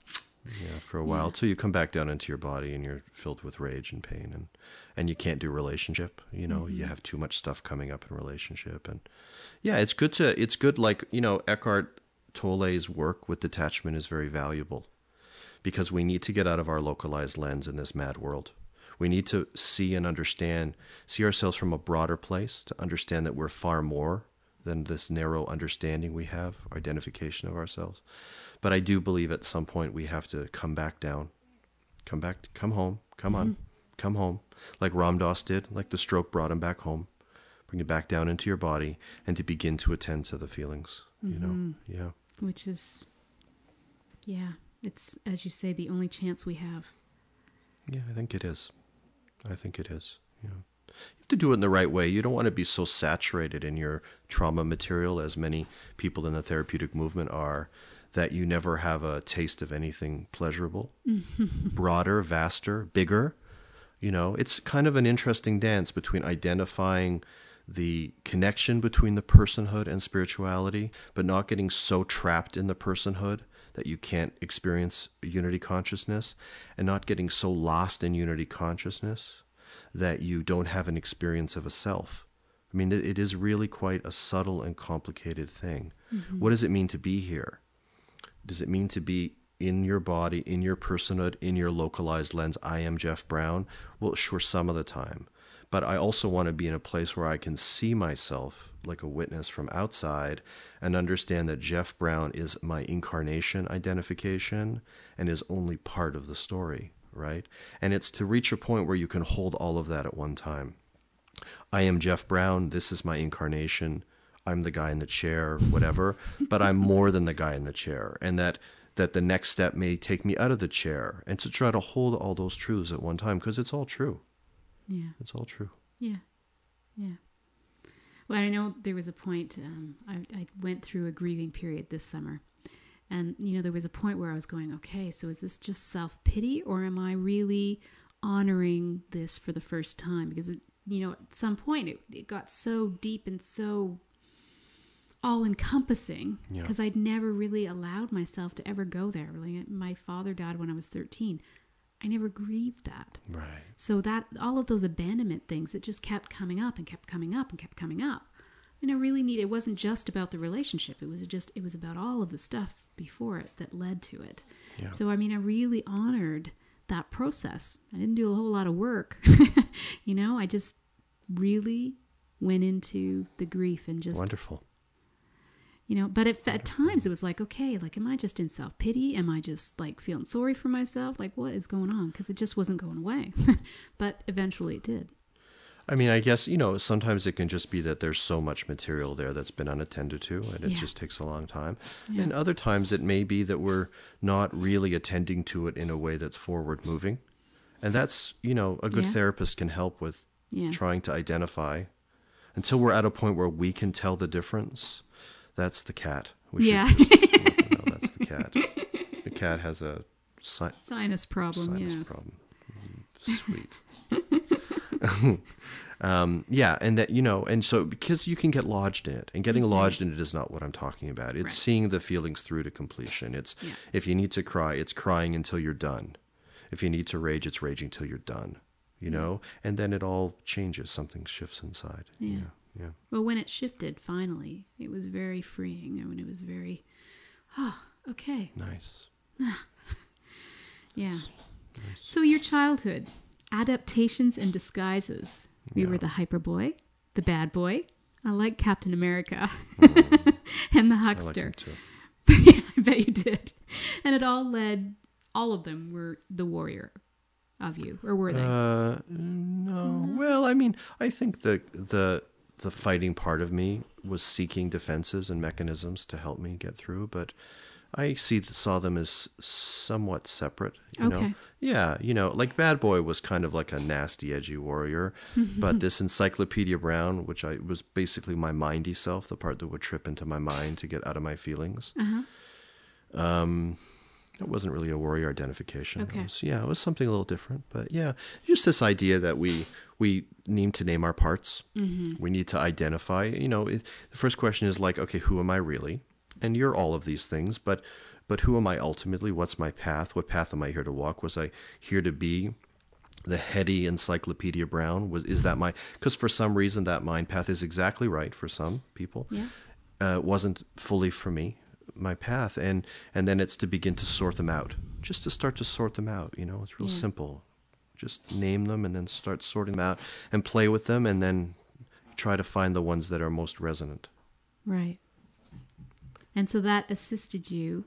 Yeah, for a while, yeah. Till you come back down into your body and you're filled with rage and pain, and, and you can't do relationship. You know, mm-hmm. you have too much stuff coming up in relationship. And yeah, it's good to, it's good, like, you know, Eckhart Tolle's work with detachment is very valuable, because we need to get out of our localized lens in this mad world. We need to see and understand, see ourselves from a broader place, to understand that we're far more than this narrow understanding we have, identification of ourselves. But I do believe at some point we have to come back down, come back, come home, come on, mm-hmm. come home, like Ram Dass did, like the stroke brought him back home, bring it back down into your body, and to begin to attend to the feelings, you mm-hmm. know, yeah. Which is, yeah, it's, as you say, the only chance we have. Yeah, I think it is. I think it is. Yeah. You have to do it in the right way. You don't want to be so saturated in your trauma material, as many people in the therapeutic movement are, that you never have a taste of anything pleasurable, broader, vaster, bigger. You know, it's kind of an interesting dance between identifying the connection between the personhood and spirituality, but not getting so trapped in the personhood that you can't experience unity consciousness, and not getting so lost in unity consciousness that you don't have an experience of a self. I mean, it is really quite a subtle and complicated thing. Mm-hmm. What does it mean to be here? Does it mean to be in your body, in your personhood, in your localized lens? I am Jeff Brown. Well, sure, some of the time. But I also want to be in a place where I can see myself like a witness from outside and understand that Jeff Brown is my incarnation identification and is only part of the story, right? And it's to reach a point where you can hold all of that at one time. I am Jeff Brown. This is my incarnation. I'm the guy in the chair, whatever, but I'm more than the guy in the chair. And that, that the next step may take me out of the chair, and to try to hold all those truths at one time, because it's all true. Yeah. It's all true. Yeah. Yeah. Well, I know there was a point, um, I, I went through a grieving period this summer. And, you know, there was a point where I was going, okay, so is this just self-pity, or am I really honoring this for the first time? Because, it, you know, at some point it, it got so deep and so all-encompassing, because yeah. I'd never really allowed myself to ever go there. Really, my father died when I was thirteen. I never grieved that. Right. So that all of those abandonment things, it just kept coming up and kept coming up and kept coming up. And I really need, it wasn't just about the relationship. It was just, it was about all of the stuff before it that led to it. Yeah. So, I mean, I really honored that process. I didn't do a whole lot of work. You know, I just really went into the grief and just... Wonderful. You know, but if, at times it was like, okay, like, am I just in self-pity? Am I just like feeling sorry for myself? Like, what is going on? Because it just wasn't going away. But eventually it did. I mean, I guess, you know, sometimes it can just be that there's so much material there that's been unattended to, and it yeah. just takes a long time. Yeah. And other times it may be that we're not really attending to it in a way that's forward moving. And that's, you know, a good yeah. therapist can help with yeah. trying to identify until we're at a point where we can tell the difference. That's the cat. We yeah. Just, no, that's the cat. The cat has a Si- Sinus problem, sinus yes. problem. Mm, sweet. um, yeah, and that, you know, and so because you can get lodged in it, and getting Mm-hmm. lodged in it is not what I'm talking about. It's Right. seeing the feelings through to completion. It's Yeah. if you need to cry, it's crying until you're done. If you need to rage, it's raging till you're done. You Yeah. know, and then it all changes. Something shifts inside. Yeah. Yeah. Yeah. Well, when it shifted, finally, it was very freeing. I mean, it was very, oh, okay. Nice. Yeah. So your childhood, adaptations and disguises. We Yeah. were the hyper boy, the bad boy. I like Captain America Mm, and the I like huckster. him too. Yeah, I bet you did. And it all led, all of them were the warrior of you, or were they? Uh, no. Well, I mean, I think the the the fighting part of me was seeking defenses and mechanisms to help me get through, but I see saw them as somewhat separate. You know, Okay. yeah, you know, like Bad Boy was kind of like a nasty, edgy warrior, but this Encyclopedia Brown, which I was basically my mindy self, the part that would trip into my mind to get out of my feelings. Uh-huh. Um, it wasn't really a warrior identification. Okay. It was, yeah, it was something a little different. But yeah, just this idea that we we need to name our parts. Mm-hmm. We need to identify. You know, it, the first question is like, okay, who am I really? And you're all of these things, but but who am I ultimately? What's my path? What path am I here to walk? Was I here to be the heady Encyclopedia Brown? Was is that my? Because for some reason that mind path is exactly right for some people. Yeah. Uh, wasn't fully for me, my path, and and then it's to begin to sort them out, just to start to sort them out. You know, it's real Yeah. simple. Just name them and then start sorting them out and play with them, and then try to find the ones that are most resonant. Right. And so that assisted you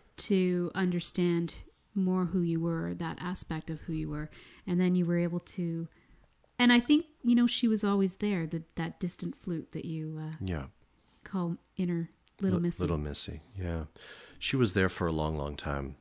to understand more who you were, that aspect of who you were. And then you were able to, and I think, you know, she was always there, the, that distant flute that you uh, Yeah. call inner Little Li- Missy. Little Missy, yeah. She was there for a long, long time.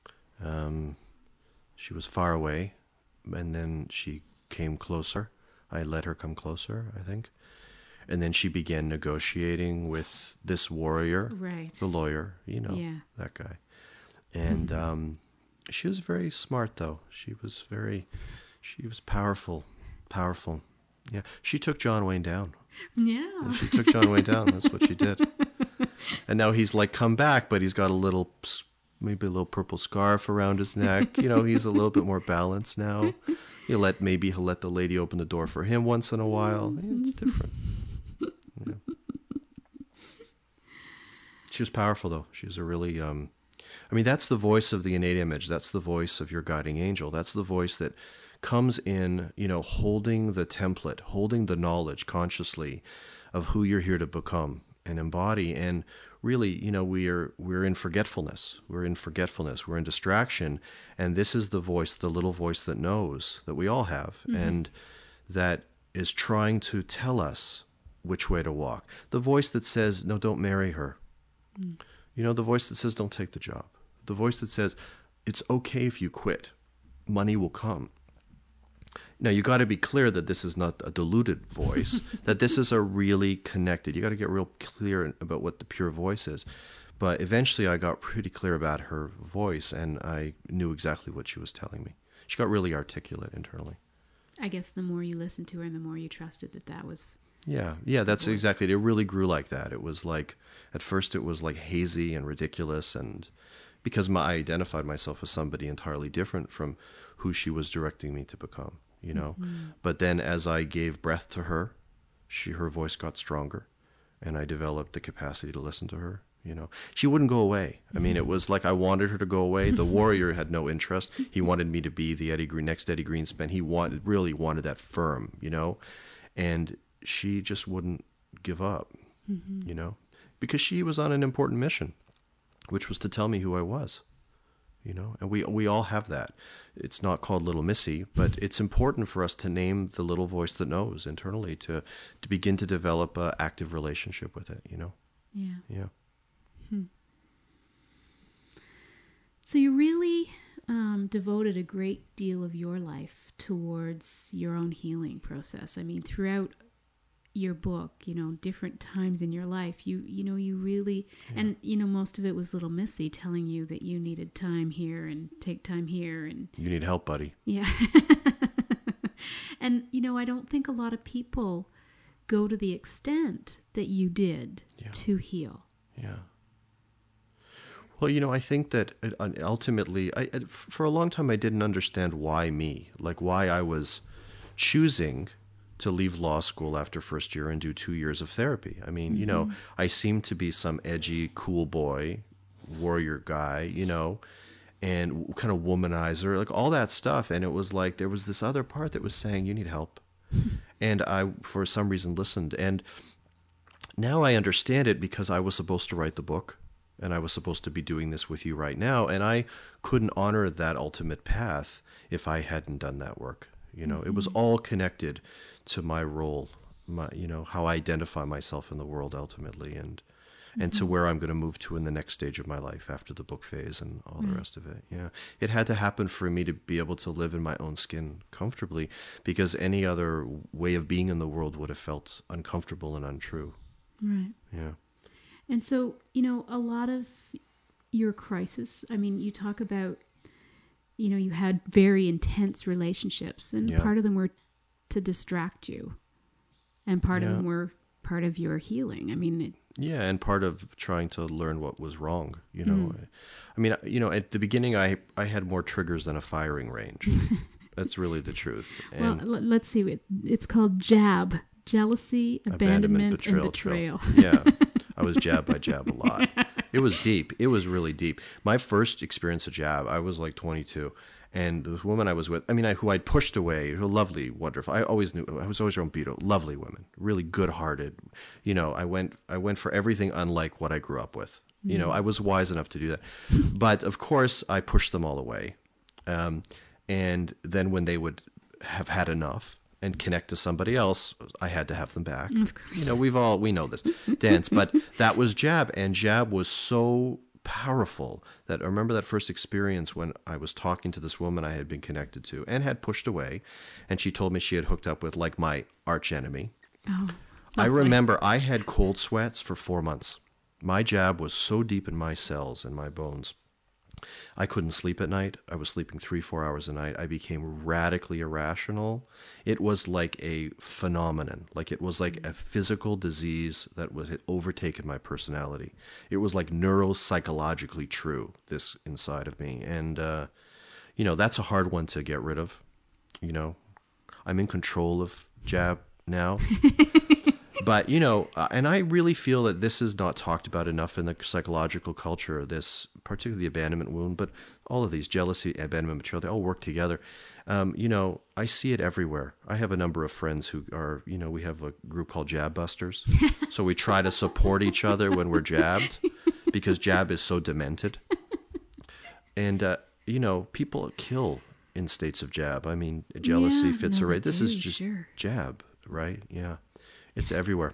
Um, she was far away, and then she came closer. I let her come closer, I think. And then she began negotiating with this warrior, Right. the lawyer, you know, Yeah. that guy. And um, she was very smart, though. She was very, she was powerful, powerful. Yeah, she took John Wayne down. Yeah. She took John Wayne down. That's what she did. And now he's like come back, but he's got a little, maybe a little purple scarf around his neck. You know, he's a little bit more balanced now. He'll let maybe he'll let the lady open the door for him once in a while. It's different. Yeah. She was powerful, though. She was a really, um, I mean, that's the voice of the innate image. That's the voice of your guiding angel. That's the voice that comes in, you know, holding the template, holding the knowledge consciously of who you're here to become and embody. And really, you know, we are, we're in forgetfulness. We're in forgetfulness. We're in distraction. And this is the voice, the little voice that knows, that we all have, mm-hmm. and that is trying to tell us which way to walk. The voice that says, no, don't marry her. Mm. You know, the voice that says, don't take the job. The voice that says, it's okay if you quit. Money will come. Now, you got to be clear that this is not a diluted voice, that this is a really connected. You got to get real clear about what the pure voice is. But eventually I got pretty clear about her voice, and I knew exactly what she was telling me. She got really articulate internally. I guess the more you listened to her and the more you trusted that that was... Yeah, yeah, that's voice. exactly it. It really grew like that. It was like, at first it was like hazy and ridiculous, and because my, I identified myself as somebody entirely different from who she was directing me to become. You know, mm-hmm. But then as I gave breath to her, she her voice got stronger, and I developed the capacity to listen to her. You know, she wouldn't go away. I mean, it was like I wanted her to go away. The warrior had no interest. He wanted me to be the Eddie Green, next Eddie Greenspan. He wanted really wanted that firm, you know, and she just wouldn't give up, mm-hmm. you know, because she was on an important mission, which was to tell me who I was. You know, and we we all have that. It's not called Little Missy, but it's important for us to name the little voice that knows internally, to to begin to develop an active relationship with it, you know? Yeah. Yeah. Hmm. So you really um, devoted a great deal of your life towards your own healing process. I mean, throughout your book, you know, different times in your life, you you know, you really, yeah. and, you know, most of it was little Missy telling you that you needed time here and take time here. And you need help, buddy. Yeah. And, you know, I don't think a lot of people go to the extent that you did yeah. to heal. Yeah. Well, you know, I think that ultimately, I, for a long time, I didn't understand why me, like why I was choosing to leave law school after first year and do two years of therapy. I mean, mm-hmm. you know, I seemed to be some edgy, cool boy, warrior guy, you know, and kind of womanizer, like all that stuff. And it was like, there was this other part that was saying, you need help. And I, for some reason, listened. And now I understand it because I was supposed to write the book. And I was supposed to be doing this with you right now. And I couldn't honor that ultimate path if I hadn't done that work. You know, mm-hmm. it was all connected to my role, my, you know, how I identify myself in the world ultimately, and mm-hmm. and to where I'm going to move to in the next stage of my life after the book phase and all mm-hmm. the rest of it. Yeah. It had to happen for me to be able to live in my own skin comfortably, because any other way of being in the world would have felt uncomfortable and untrue. Right. Yeah. And so, you know, a lot of your crisis, I mean, you talk about, you know, you had very intense relationships, and yeah. part of them were to distract you, and part yeah. of them were part of your healing. I mean, it, yeah, and part of trying to learn what was wrong, you know. Mm. I, I mean, you know, at the beginning, I I had more triggers than a firing range. That's really the truth. And well, let's see. It, it's called JAB. Jealousy, abandonment, abandonment betrayal, and betrayal. Yeah, I was jab by jab a lot. It was deep. It was really deep. My first experience of jab, I was like twenty-two. And this woman I was with, I mean, I, who I'd pushed away, who lovely, wonderful. I always knew, I was always around beautiful, lovely women, really good-hearted. You know, I went I went for everything unlike what I grew up with. Mm. You know, I was wise enough to do that. But, of course, I pushed them all away. Um, and then when they would have had enough and connect to somebody else, I had to have them back. Of course. You know, we've all, we know this dance, but that was jab, and jab was so powerful that I remember that first experience when I was talking to this woman I had been connected to and had pushed away, and she told me she had hooked up with like my arch enemy. Oh, I remember I had cold sweats for four months. My jab was so deep in my cells and my bones. I couldn't sleep at night. I was sleeping three, four hours a night. I became radically irrational. It was like a phenomenon. Like it was like a physical disease that was, had overtaken my personality. It was like neuropsychologically true, this inside of me. And, uh, you know, that's a hard one to get rid of. You know, I'm in control of jab now. But, you know, uh, and I really feel that this is not talked about enough in the psychological culture, this, particularly the abandonment wound, but all of these, jealousy, abandonment, betrayal, they all work together. Um, you know, I see it everywhere. I have a number of friends who are, you know, we have a group called Jab Busters. So we try to support each other when we're jabbed, because jab is so demented. And, uh, you know, people kill in states of jab. I mean, jealousy, yeah, fits no, are right. This do, is just sure. jab, right? Yeah. It's everywhere.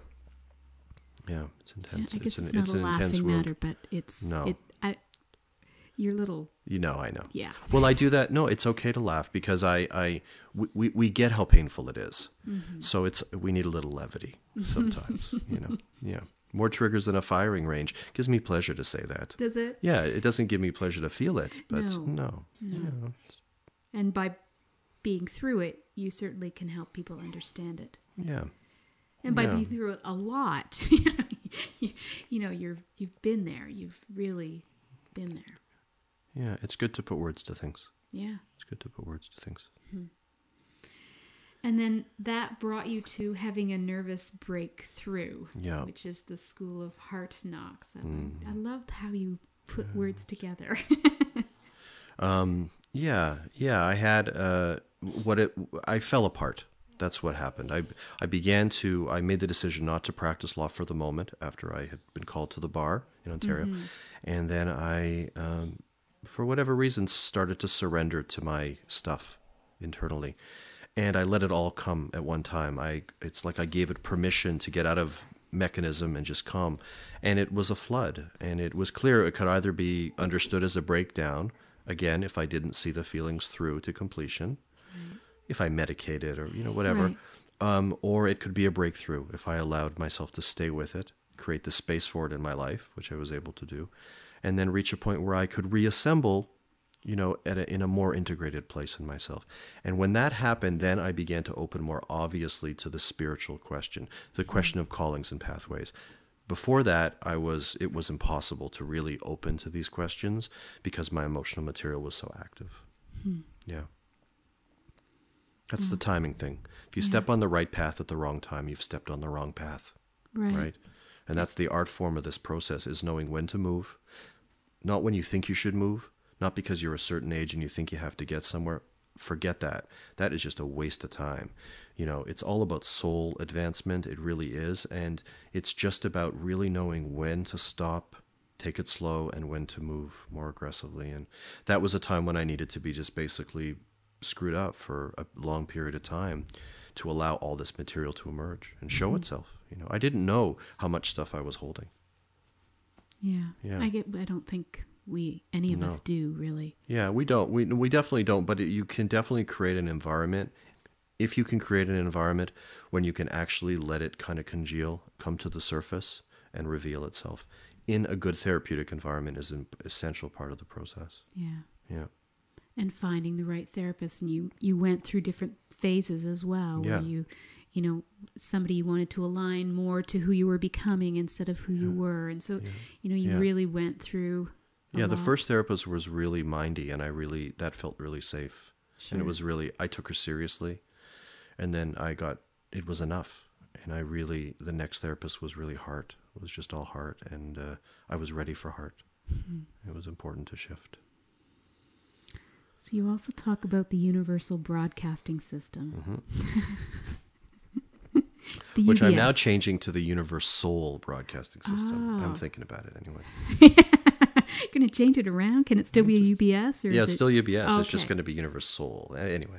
Yeah, it's intense. I guess it's it's, an, not it's a an laughing intense wound. matter, but it's no. It, I, your little. You know, I know. Yeah. Well, I do that. No, it's okay to laugh because I, I, we, we get how painful it is. Mm-hmm. So it's we need a little levity sometimes. You know. Yeah. More triggers than a firing range. Gives me pleasure to say that. Does it? Yeah, it doesn't give me pleasure to feel it, but no. no. no. You know. And by being through it, you certainly can help people understand it. Yeah. And by yeah. being through it a lot, you, you know, you're, you've been there. You've really been there. Yeah, it's good to put words to things. Yeah. It's good to put words to things. Mm-hmm. And then that brought you to having a nervous breakthrough, yeah. which is the School of Heart Knocks. I, mm. I loved how you put yeah. words together. um, yeah, yeah. I had uh, what it. I fell apart. That's what happened. I I began to. I made the decision not to practice law for the moment after I had been called to the bar in Ontario, mm-hmm. and then I, um, for whatever reason, started to surrender to my stuff internally. And I let it all come at one time. I it's like I gave it permission to get out of mechanism and just come. And it was a flood. And it was clear it could either be understood as a breakdown, again, if I didn't see the feelings through to completion, right. if I medicated or, you know, whatever. Right. Um, or it could be a breakthrough if I allowed myself to stay with it, create the space for it in my life, which I was able to do, and then reach a point where I could reassemble, you know, at a, in a more integrated place in myself. And when that happened, then I began to open more obviously to the spiritual question, the question of callings and pathways. Before that, I was it was impossible to really open to these questions because my emotional material was so active. Hmm. Yeah. That's the timing thing. If you yeah. step on the right path at the wrong time, you've stepped on the wrong path. Right. Right? And that's the art form of this process, is knowing when to move. Not when you think you should move, not because you're a certain age and you think you have to get somewhere. Forget that. That is just a waste of time. You know, it's all about soul advancement. It really is. And it's just about really knowing when to stop, take it slow, and when to move more aggressively. And that was a time when I needed to be just basically screwed up for a long period of time to allow all this material to emerge and show mm-hmm. itself. You know, I didn't know how much stuff I was holding. Yeah. Yeah. I get, I don't think we, any of No. us do really. Yeah, we don't. We, we definitely don't, but it, you can definitely create an environment. If you can create an environment when you can actually let it kind of congeal, come to the surface and reveal itself in a good therapeutic environment is an essential part of the process. Yeah. Yeah. And finding the right therapist. And you, you went through different phases as well, Yeah. where you, you know, somebody you wanted to align more to who you were becoming instead of who Yeah. you were. And so, Yeah. you know, you Yeah. really went through a Yeah, the lot. first therapist was really mindy, and I really, that felt really safe. Sure. And it was really, I took her seriously. And then I got, it was enough. And I really, the next therapist was really heart. It was just all heart. And uh, I was ready for heart. Mm-hmm. It was important to shift. So you also talk about the universal broadcasting system. Mm-hmm. the Which U B S. I'm now changing to the universal broadcasting system. Oh. I'm thinking about it anyway. Going to change it around? Can it still be just, a U B S? Or yeah, is it's it... still U B S. Oh, it's just okay. going to be universal. Anyway.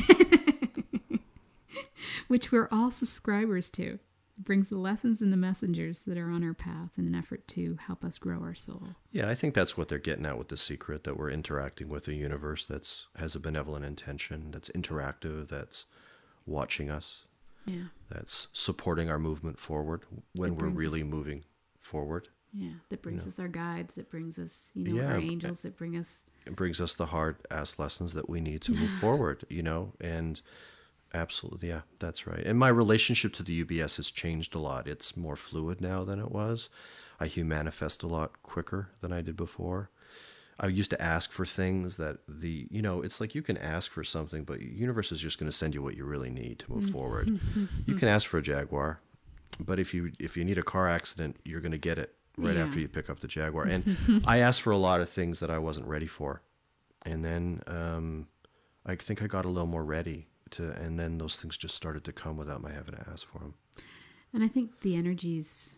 Which we're all subscribers to. It brings the lessons and the messengers that are on our path in an effort to help us grow our soul. Yeah, I think that's what they're getting at with The Secret, that we're interacting with a universe that's has a benevolent intention, that's interactive, that's watching us, yeah, that's supporting our movement forward when we're really us, moving forward. Yeah, that brings you know? us our guides, that brings us, you know, yeah, our angels, that bring us... It brings us the hard-ass lessons that we need to move forward, you know, and... Absolutely. Yeah, that's right. And my relationship to the U B S has changed a lot. It's more fluid now than it was. I humanifest a lot quicker than I did before. I used to ask for things that the, you know, it's like you can ask for something, but the universe is just going to send you what you really need to move forward. You can ask for a Jaguar, but if you if you need a car accident, you're going to get it right yeah. after you pick up the Jaguar. And I asked for a lot of things that I wasn't ready for. And then um, I think I got a little more ready. To, and then those things just started to come without my having to ask for them. And I think the energies,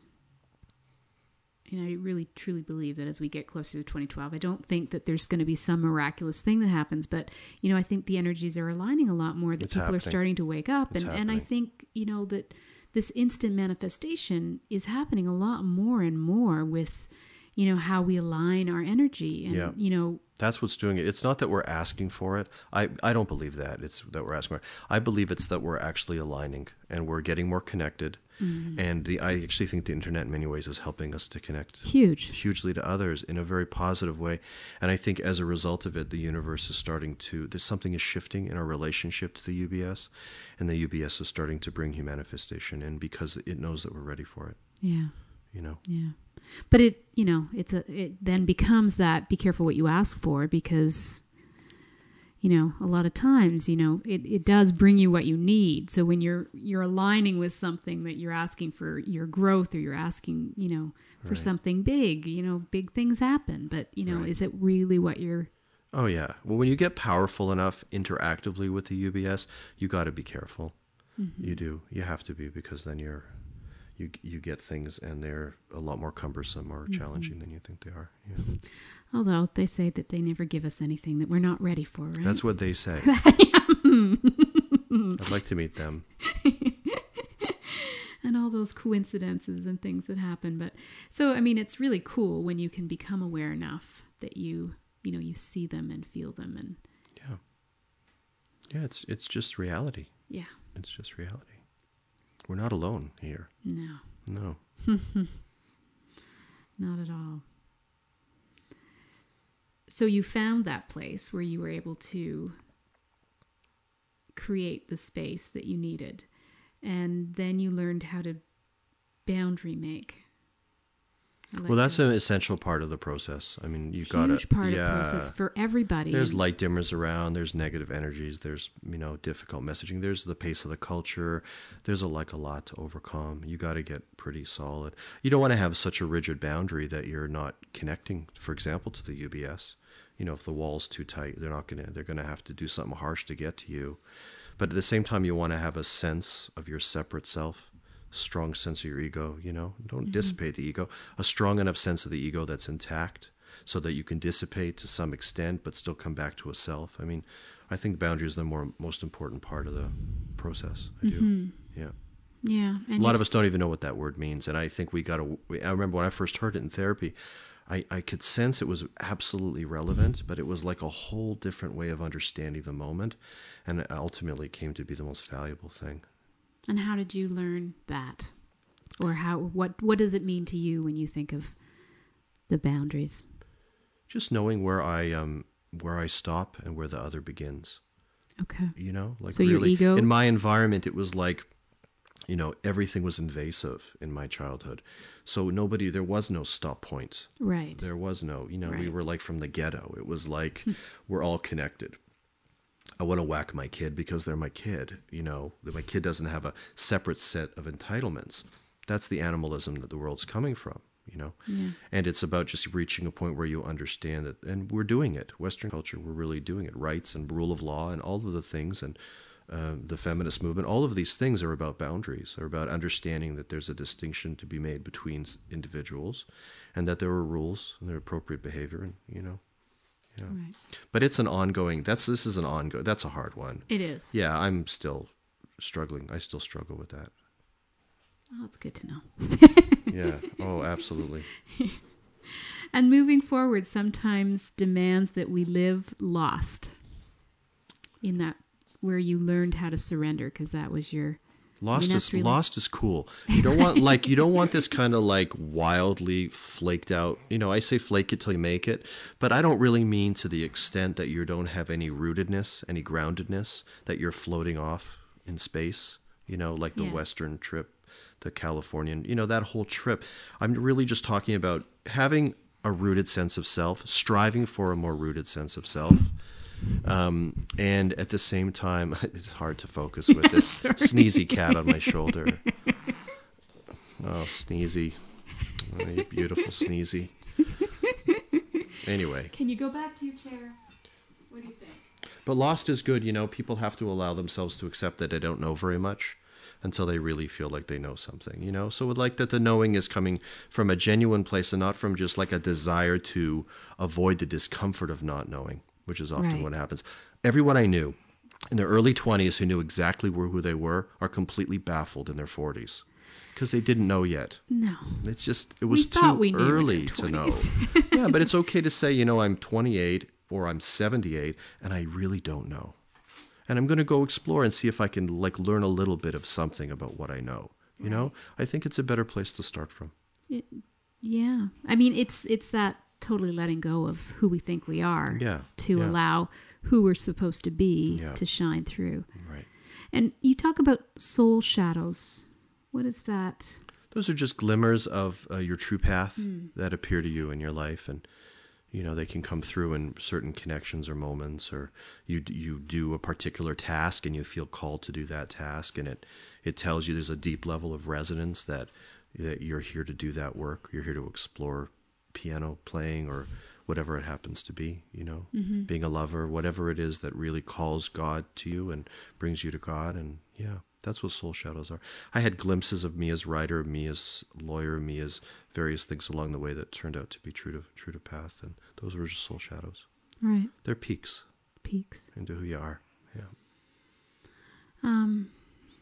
you know, I really truly believe that as we get closer to twenty twelve, I don't think that there's going to be some miraculous thing that happens, but, you know, I think the energies are aligning a lot more, that it's people happening. are starting to wake up. It's And, happening. and I think, you know, that this instant manifestation is happening a lot more and more with, you know, how we align our energy. And, yeah. you know, that's what's doing it. It's not that we're asking for it. I, I don't believe that. It's that we're asking for it. I believe it's that we're actually aligning and we're getting more connected. Mm-hmm. And the I actually think the internet in many ways is helping us to connect huge hugely to others in a very positive way. And I think as a result of it, the universe is starting to, there's something is shifting in our relationship to the U B S, and the U B S is starting to bring humanifestation in because it knows that we're ready for it. Yeah. You know? Yeah. But it, you know, it's a, it then becomes that be careful what you ask for, because, you know, a lot of times, you know, it, it does bring you what you need. So when you're, you're aligning with something that you're asking for your growth, or you're asking, you know, for right. something big, you know, big things happen, but, you know, right. is it really what you're... Oh yeah. Well, when you get powerful enough interactively with the U B S, you got to be careful. Mm-hmm. You do. You have to be, because then you're, You you get things and they're a lot more cumbersome or challenging mm-hmm. than you think they are. Yeah. Although they say that they never give us anything that we're not ready for, right? That's what they say. I'd like to meet them. And all those coincidences and things that happen. But so, I mean, it's really cool when you can become aware enough that you, you know, you see them and feel them. And yeah. Yeah, it's it's just reality. Yeah. It's just reality. We're not alone here. No. No. Not at all. So you found that place where you were able to create the space that you needed. And then you learned how to boundary make. Like well, that's that. an essential part of the process. I mean, you got to huge part yeah, of the process for everybody. There's light dimmers around. There's negative energies. There's, you know, difficult messaging. There's the pace of the culture. There's a, like a lot to overcome. You got to get pretty solid. You don't want to have such a rigid boundary that you're not connecting, for example, to the U B S. You know, if the wall's too tight, they're not going to, they're going to have to do something harsh to get to you. But at the same time, you want to have a sense of your separate self. Strong sense of your ego, you know, don't mm-hmm. dissipate the ego, a strong enough sense of the ego that's intact so that you can dissipate to some extent, but still come back to a self. I mean, I think boundaries are the more, most important part of the process. I do. Mm-hmm. Yeah. Yeah. And a lot of us don't even know what that word means. And I think we got to, I remember when I first heard it in therapy, I, I could sense it was absolutely relevant, but it was like a whole different way of understanding the moment. And it ultimately came to be the most valuable thing. And how did you learn that? Or how what what does it mean to you when you think of the boundaries? Just knowing where I um where I stop and where the other begins. Okay. You know, like so really your ego in my environment it was like, you know, everything was invasive in my childhood. So nobody there was no stop point. Right. There was no, you know, right. we were like from the ghetto. It was like we're all connected. I want to whack my kid because they're my kid, you know, my kid doesn't have a separate set of entitlements. That's the animalism that the world's coming from, you know, yeah. and it's about just reaching a point where you understand that, and we're doing it. Western culture, we're really doing it. Rights and rule of law and all of the things, and uh, the feminist movement, all of these things are about boundaries, are about understanding that there's a distinction to be made between individuals and that there are rules and there are appropriate behavior, and, you know. Yeah. Right. But it's an ongoing, that's, this is an ongoing, that's a hard one. It is. Yeah, I'm still struggling. I still struggle with that. Oh, that's good to know. Yeah. Oh, absolutely. And moving forward sometimes demands that we live lost in that, where you learned how to surrender, because that was your... Lost I mean, is really... lost is cool. You don't want like you don't want this kind of like wildly flaked out. You know, I say flake it till you make it, but I don't really mean to the extent that you don't have any rootedness, any groundedness, that you're floating off in space. You know, like the yeah. Western trip, the Californian. You know, that whole trip. I'm really just talking about having a rooted sense of self, striving for a more rooted sense of self. Um, and at the same time, it's hard to focus with this sneezy cat on my shoulder. Oh, sneezy. Oh, you beautiful sneezy. Anyway. Can you go back to your chair? What do you think? But lost is good. You know, people have to allow themselves to accept that they don't know very much until they really feel like they know something, you know? So like that the knowing is coming from a genuine place and not from just like a desire to avoid the discomfort of not knowing, which is often right. what happens. Everyone I knew in their early twenties who knew exactly where, who they were are completely baffled in their forties because they didn't know yet. No. It's just, it was we thought too we knew early to know. Yeah, but it's okay to say, you know, I'm twenty-eight or I'm seventy-eight and I really don't know. And I'm going to go explore and see if I can like learn a little bit of something about what I know. You right. know, I think it's a better place to start from. It, yeah. I mean, it's it's that totally letting go of who we think we are yeah. to yeah. allow who we're supposed to be yeah. to shine through. Right. And you talk about soul shadows. What is that? Those are just glimmers of uh, your true path mm. that appear to you in your life. And, you know, they can come through in certain connections or moments, or you you do a particular task and you feel called to do that task. And it, it tells you there's a deep level of resonance that, that you're here to do that work. You're here to explore piano playing or whatever it happens to be, you know, mm-hmm. being a lover, whatever it is that really calls God to you and brings you to God. And yeah, that's what soul shadows are. I had glimpses of me as writer, me as lawyer, me as various things along the way that turned out to be true to true to path. And those were just soul shadows. Right. They're peaks. Peaks. Into who you are. Yeah. Um,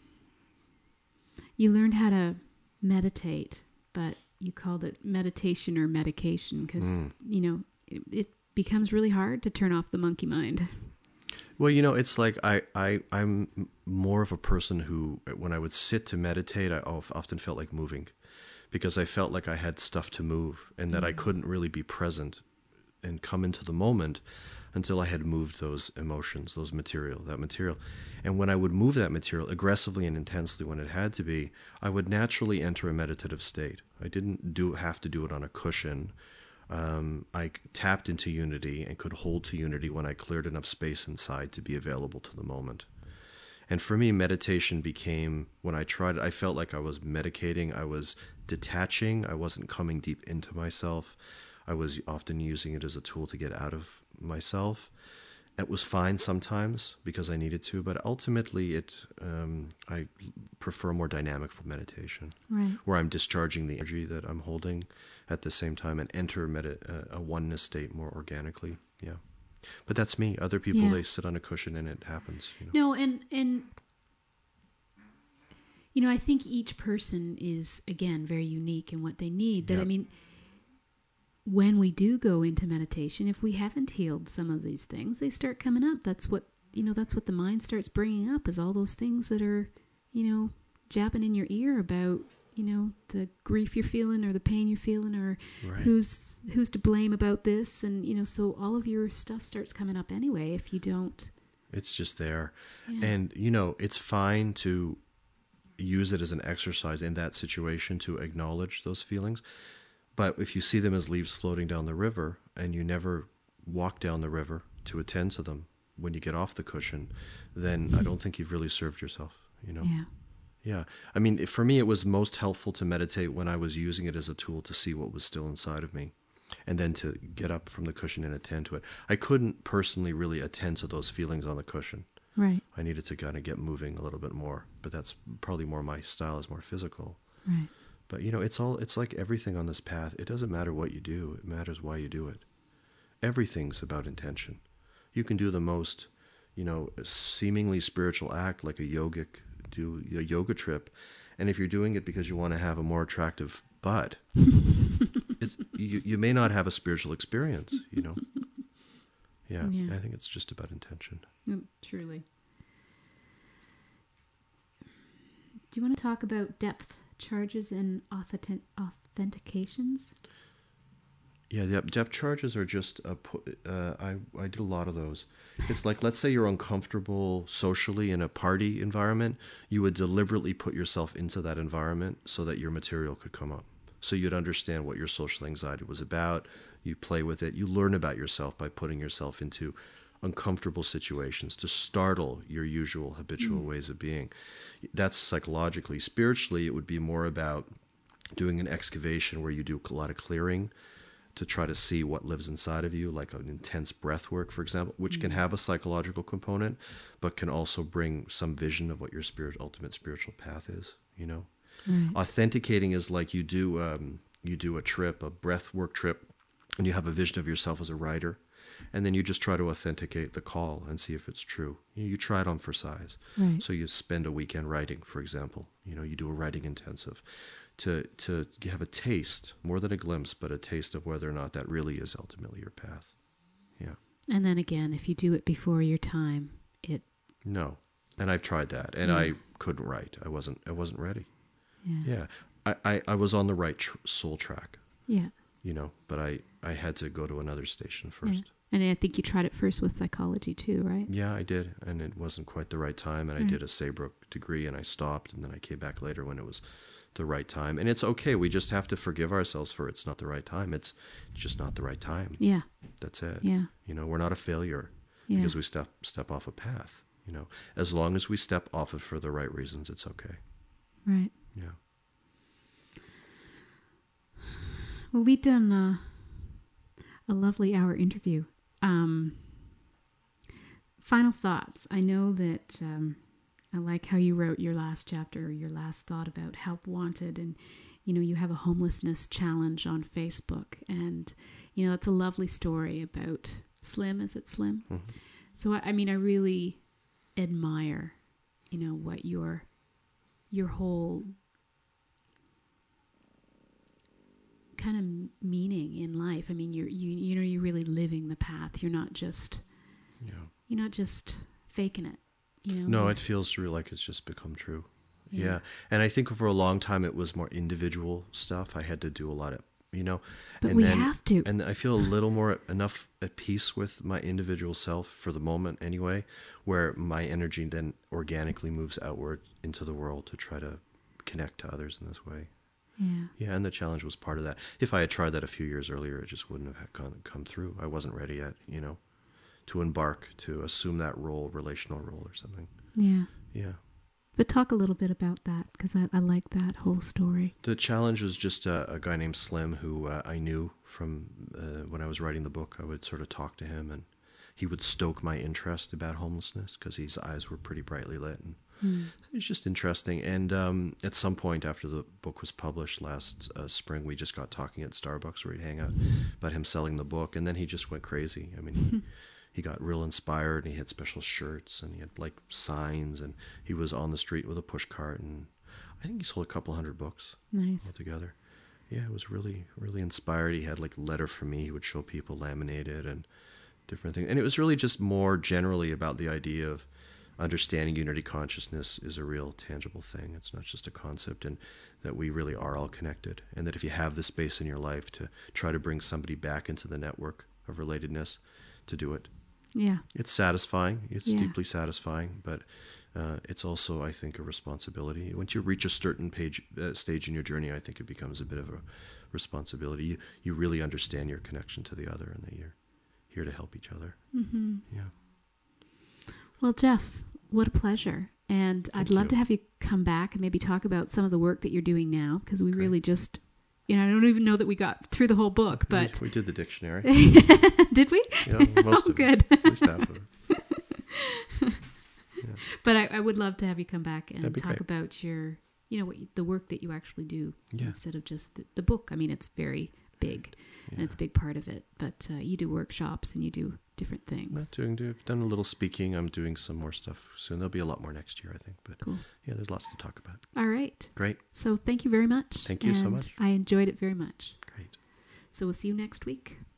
you learned how to meditate, but you called it meditation or medication because, mm. you know, it, it becomes really hard to turn off the monkey mind. Well, you know, it's like I, I, I'm more of a person who, when I would sit to meditate, I of- often felt like moving because I felt like I had stuff to move and that I couldn't really be present and come into the moment until I had moved those emotions, those material, that material. And when I would move that material aggressively and intensely when it had to be, I would naturally enter a meditative state. I didn't do have to do it on a cushion. Um, I tapped into unity and could hold to unity when I cleared enough space inside to be available to the moment. And for me, meditation became, when I tried it, I felt like I was medicating, I was detaching, I wasn't coming deep into myself. I was often using it as a tool to get out of myself. It was fine sometimes because I needed to, but ultimately it um, I prefer a more dynamic for meditation, Right. where I'm discharging the energy that I'm holding at the same time and enter medi- uh, a oneness state more organically. Yeah. But that's me. Other people, Yeah. they sit on a cushion and it happens. You know? No, and and you know, I think each person is, again, very unique in what they need. But Yeah. I mean, when we do go into meditation, if we haven't healed some of these things, they start coming up. That's what, you know, that's what the mind starts bringing up, is all those things that are, you know, jabbing in your ear about, you know, the grief you're feeling or the pain you're feeling or Right. who's who's to blame about this. And, you know, so all of your stuff starts coming up anyway if you don't. It's just there. Yeah. And, you know, it's fine to use it as an exercise in that situation to acknowledge those feelings. But if you see them as leaves floating down the river and you never walk down the river to attend to them when you get off the cushion, then I don't think you've really served yourself, you know? Yeah. Yeah. I mean, if- for me, it was most helpful to meditate when I was using it as a tool to see what was still inside of me and then to get up from the cushion and attend to it. I couldn't personally really attend to those feelings on the cushion. Right. I needed to kind of get moving a little bit more, but that's probably more my style, is more physical. Right. But, you know, it's all, it's like everything on this path. It doesn't matter what you do. It matters why you do it. Everything's about intention. You can do the most, you know, seemingly spiritual act like a yogic, do a yoga trip. And if you're doing it because you want to have a more attractive butt, it's, you, you may not have a spiritual experience, you know? Yeah, Yeah. I think it's just about intention. Mm, truly. Do you want to talk about depth charges and authentic- authentications? Yeah, the depth charges are just a. pu- Uh, I I did a lot of those. It's like, let's say you're uncomfortable socially in a party environment, you would deliberately put yourself into that environment so that your material could come up. So you'd understand what your social anxiety was about. You play with it. You learn about yourself by putting yourself into uncomfortable situations to startle your usual habitual Mm. ways of being. That's psychologically. Spiritually, it would be more about doing an excavation where you do a lot of clearing to try to see what lives inside of you, like an intense breath work, for example, which can have a psychological component, but can also bring some vision of what your spirit, ultimate spiritual path is, you know? Right. Authenticating is like you do, um, you do a trip, a breath work trip, and you have a vision of yourself as a writer, and then you just try to authenticate the call and see if it's true. You, you try it on for size. Right. So you spend a weekend writing, for example. You know, you do a writing intensive to to have a taste, more than a glimpse, but a taste of whether or not that really is ultimately your path. Yeah. And then again, if you do it before your time, it. No. And I've tried that, and Yeah. I couldn't write. I wasn't. I wasn't ready. Yeah. Yeah. I, I, I was on the right tr- soul track, Yeah. you know, but I, I had to go to another station first. Yeah. And I think you tried it first with psychology too, right? Yeah, I did, and it wasn't quite the right time. And I Right. did a Saybrook degree, and I stopped, and then I came back later when it was the right time. And it's okay. We just have to forgive ourselves for it's not the right time. It's just not the right time. Yeah. That's it. Yeah. You know, we're not a failure Yeah. because we step step off a path. You know, as long as we step off it for the right reasons, it's okay. Right. Yeah. Well, we've done uh, a lovely hour interview. Um, final thoughts. I know that um, I like how you wrote your last chapter, your last thought about help wanted, and you know you have a homelessness challenge on Facebook, and you know it's a lovely story about Slim. Is it Slim? Mm-hmm. So I, I mean, I really admire, you know, what your your whole kind of meaning in life. I mean, you're you you know you're really living the path. You're not just Yeah. you're not just faking it. You know? No, You're- it feels real, like it's just become true. Yeah. Yeah. And I think for a long time it was more individual stuff. I had to do a lot of, you know, But and we then, have to. and I feel a little more enough at peace with my individual self for the moment anyway, where my energy then organically moves outward into the world to try to connect to others in this way. Yeah. Yeah, and the challenge was part of that. If I had tried that a few years earlier, it just wouldn't have had come, come through. I wasn't ready yet, you know, to embark, to assume that role, relational role or something. Yeah. Yeah. But talk a little bit about that, because I, I like that whole story. The challenge was just a, a guy named Slim who uh, I knew from uh, when I was writing the book. I would sort of talk to him, and he would stoke my interest about homelessness because his eyes were pretty brightly lit. And Mm. it was just interesting. And um, at some point after the book was published last uh, spring, we just got talking at Starbucks where he'd hang out about him selling the book. And then he just went crazy. I mean, he, he got real inspired, and he had special shirts, and he had like signs, and he was on the street with a push cart. And I think he sold a couple hundred books Nice. altogether. Yeah, it was really, really inspired. He had like a letter from me he would show people laminated and different things. And it was really just more generally about the idea of understanding unity consciousness is a real tangible thing. It's not just a concept, and that we really are all connected. And that if you have the space in your life to try to bring somebody back into the network of relatedness, to do it. Yeah. It's satisfying. It's Yeah. deeply satisfying, but uh, it's also, I think, a responsibility. Once you reach a certain page uh, stage in your journey, I think it becomes a bit of a responsibility. You you really understand your connection to the other, and that you're here to help each other. Mm-hmm. Yeah. Well, Jeff, what a pleasure. And I'd Thank love you. to have you come back and maybe talk about some of the work that you're doing now, because we Great. really just, you know, I don't even know that we got through the whole book, We- but we did the dictionary. did we? Yeah, most Oh, of good. it. At least half of it. But I, I would love to have you come back and That'd be talk great. about your, you know, what you, the work that you actually do Yeah. instead of just the, the book. I mean, it's very big, and Yeah. it's a big part of it. But uh, you do workshops and you do different Not things. doing, do, I've done a little speaking. I'm doing some more stuff soon. There'll be a lot more next year, I think. But Cool. yeah, there's lots to talk about. All right. Great. So thank you very much. Thank you so and much. I enjoyed it very much. Great. So we'll see you next week.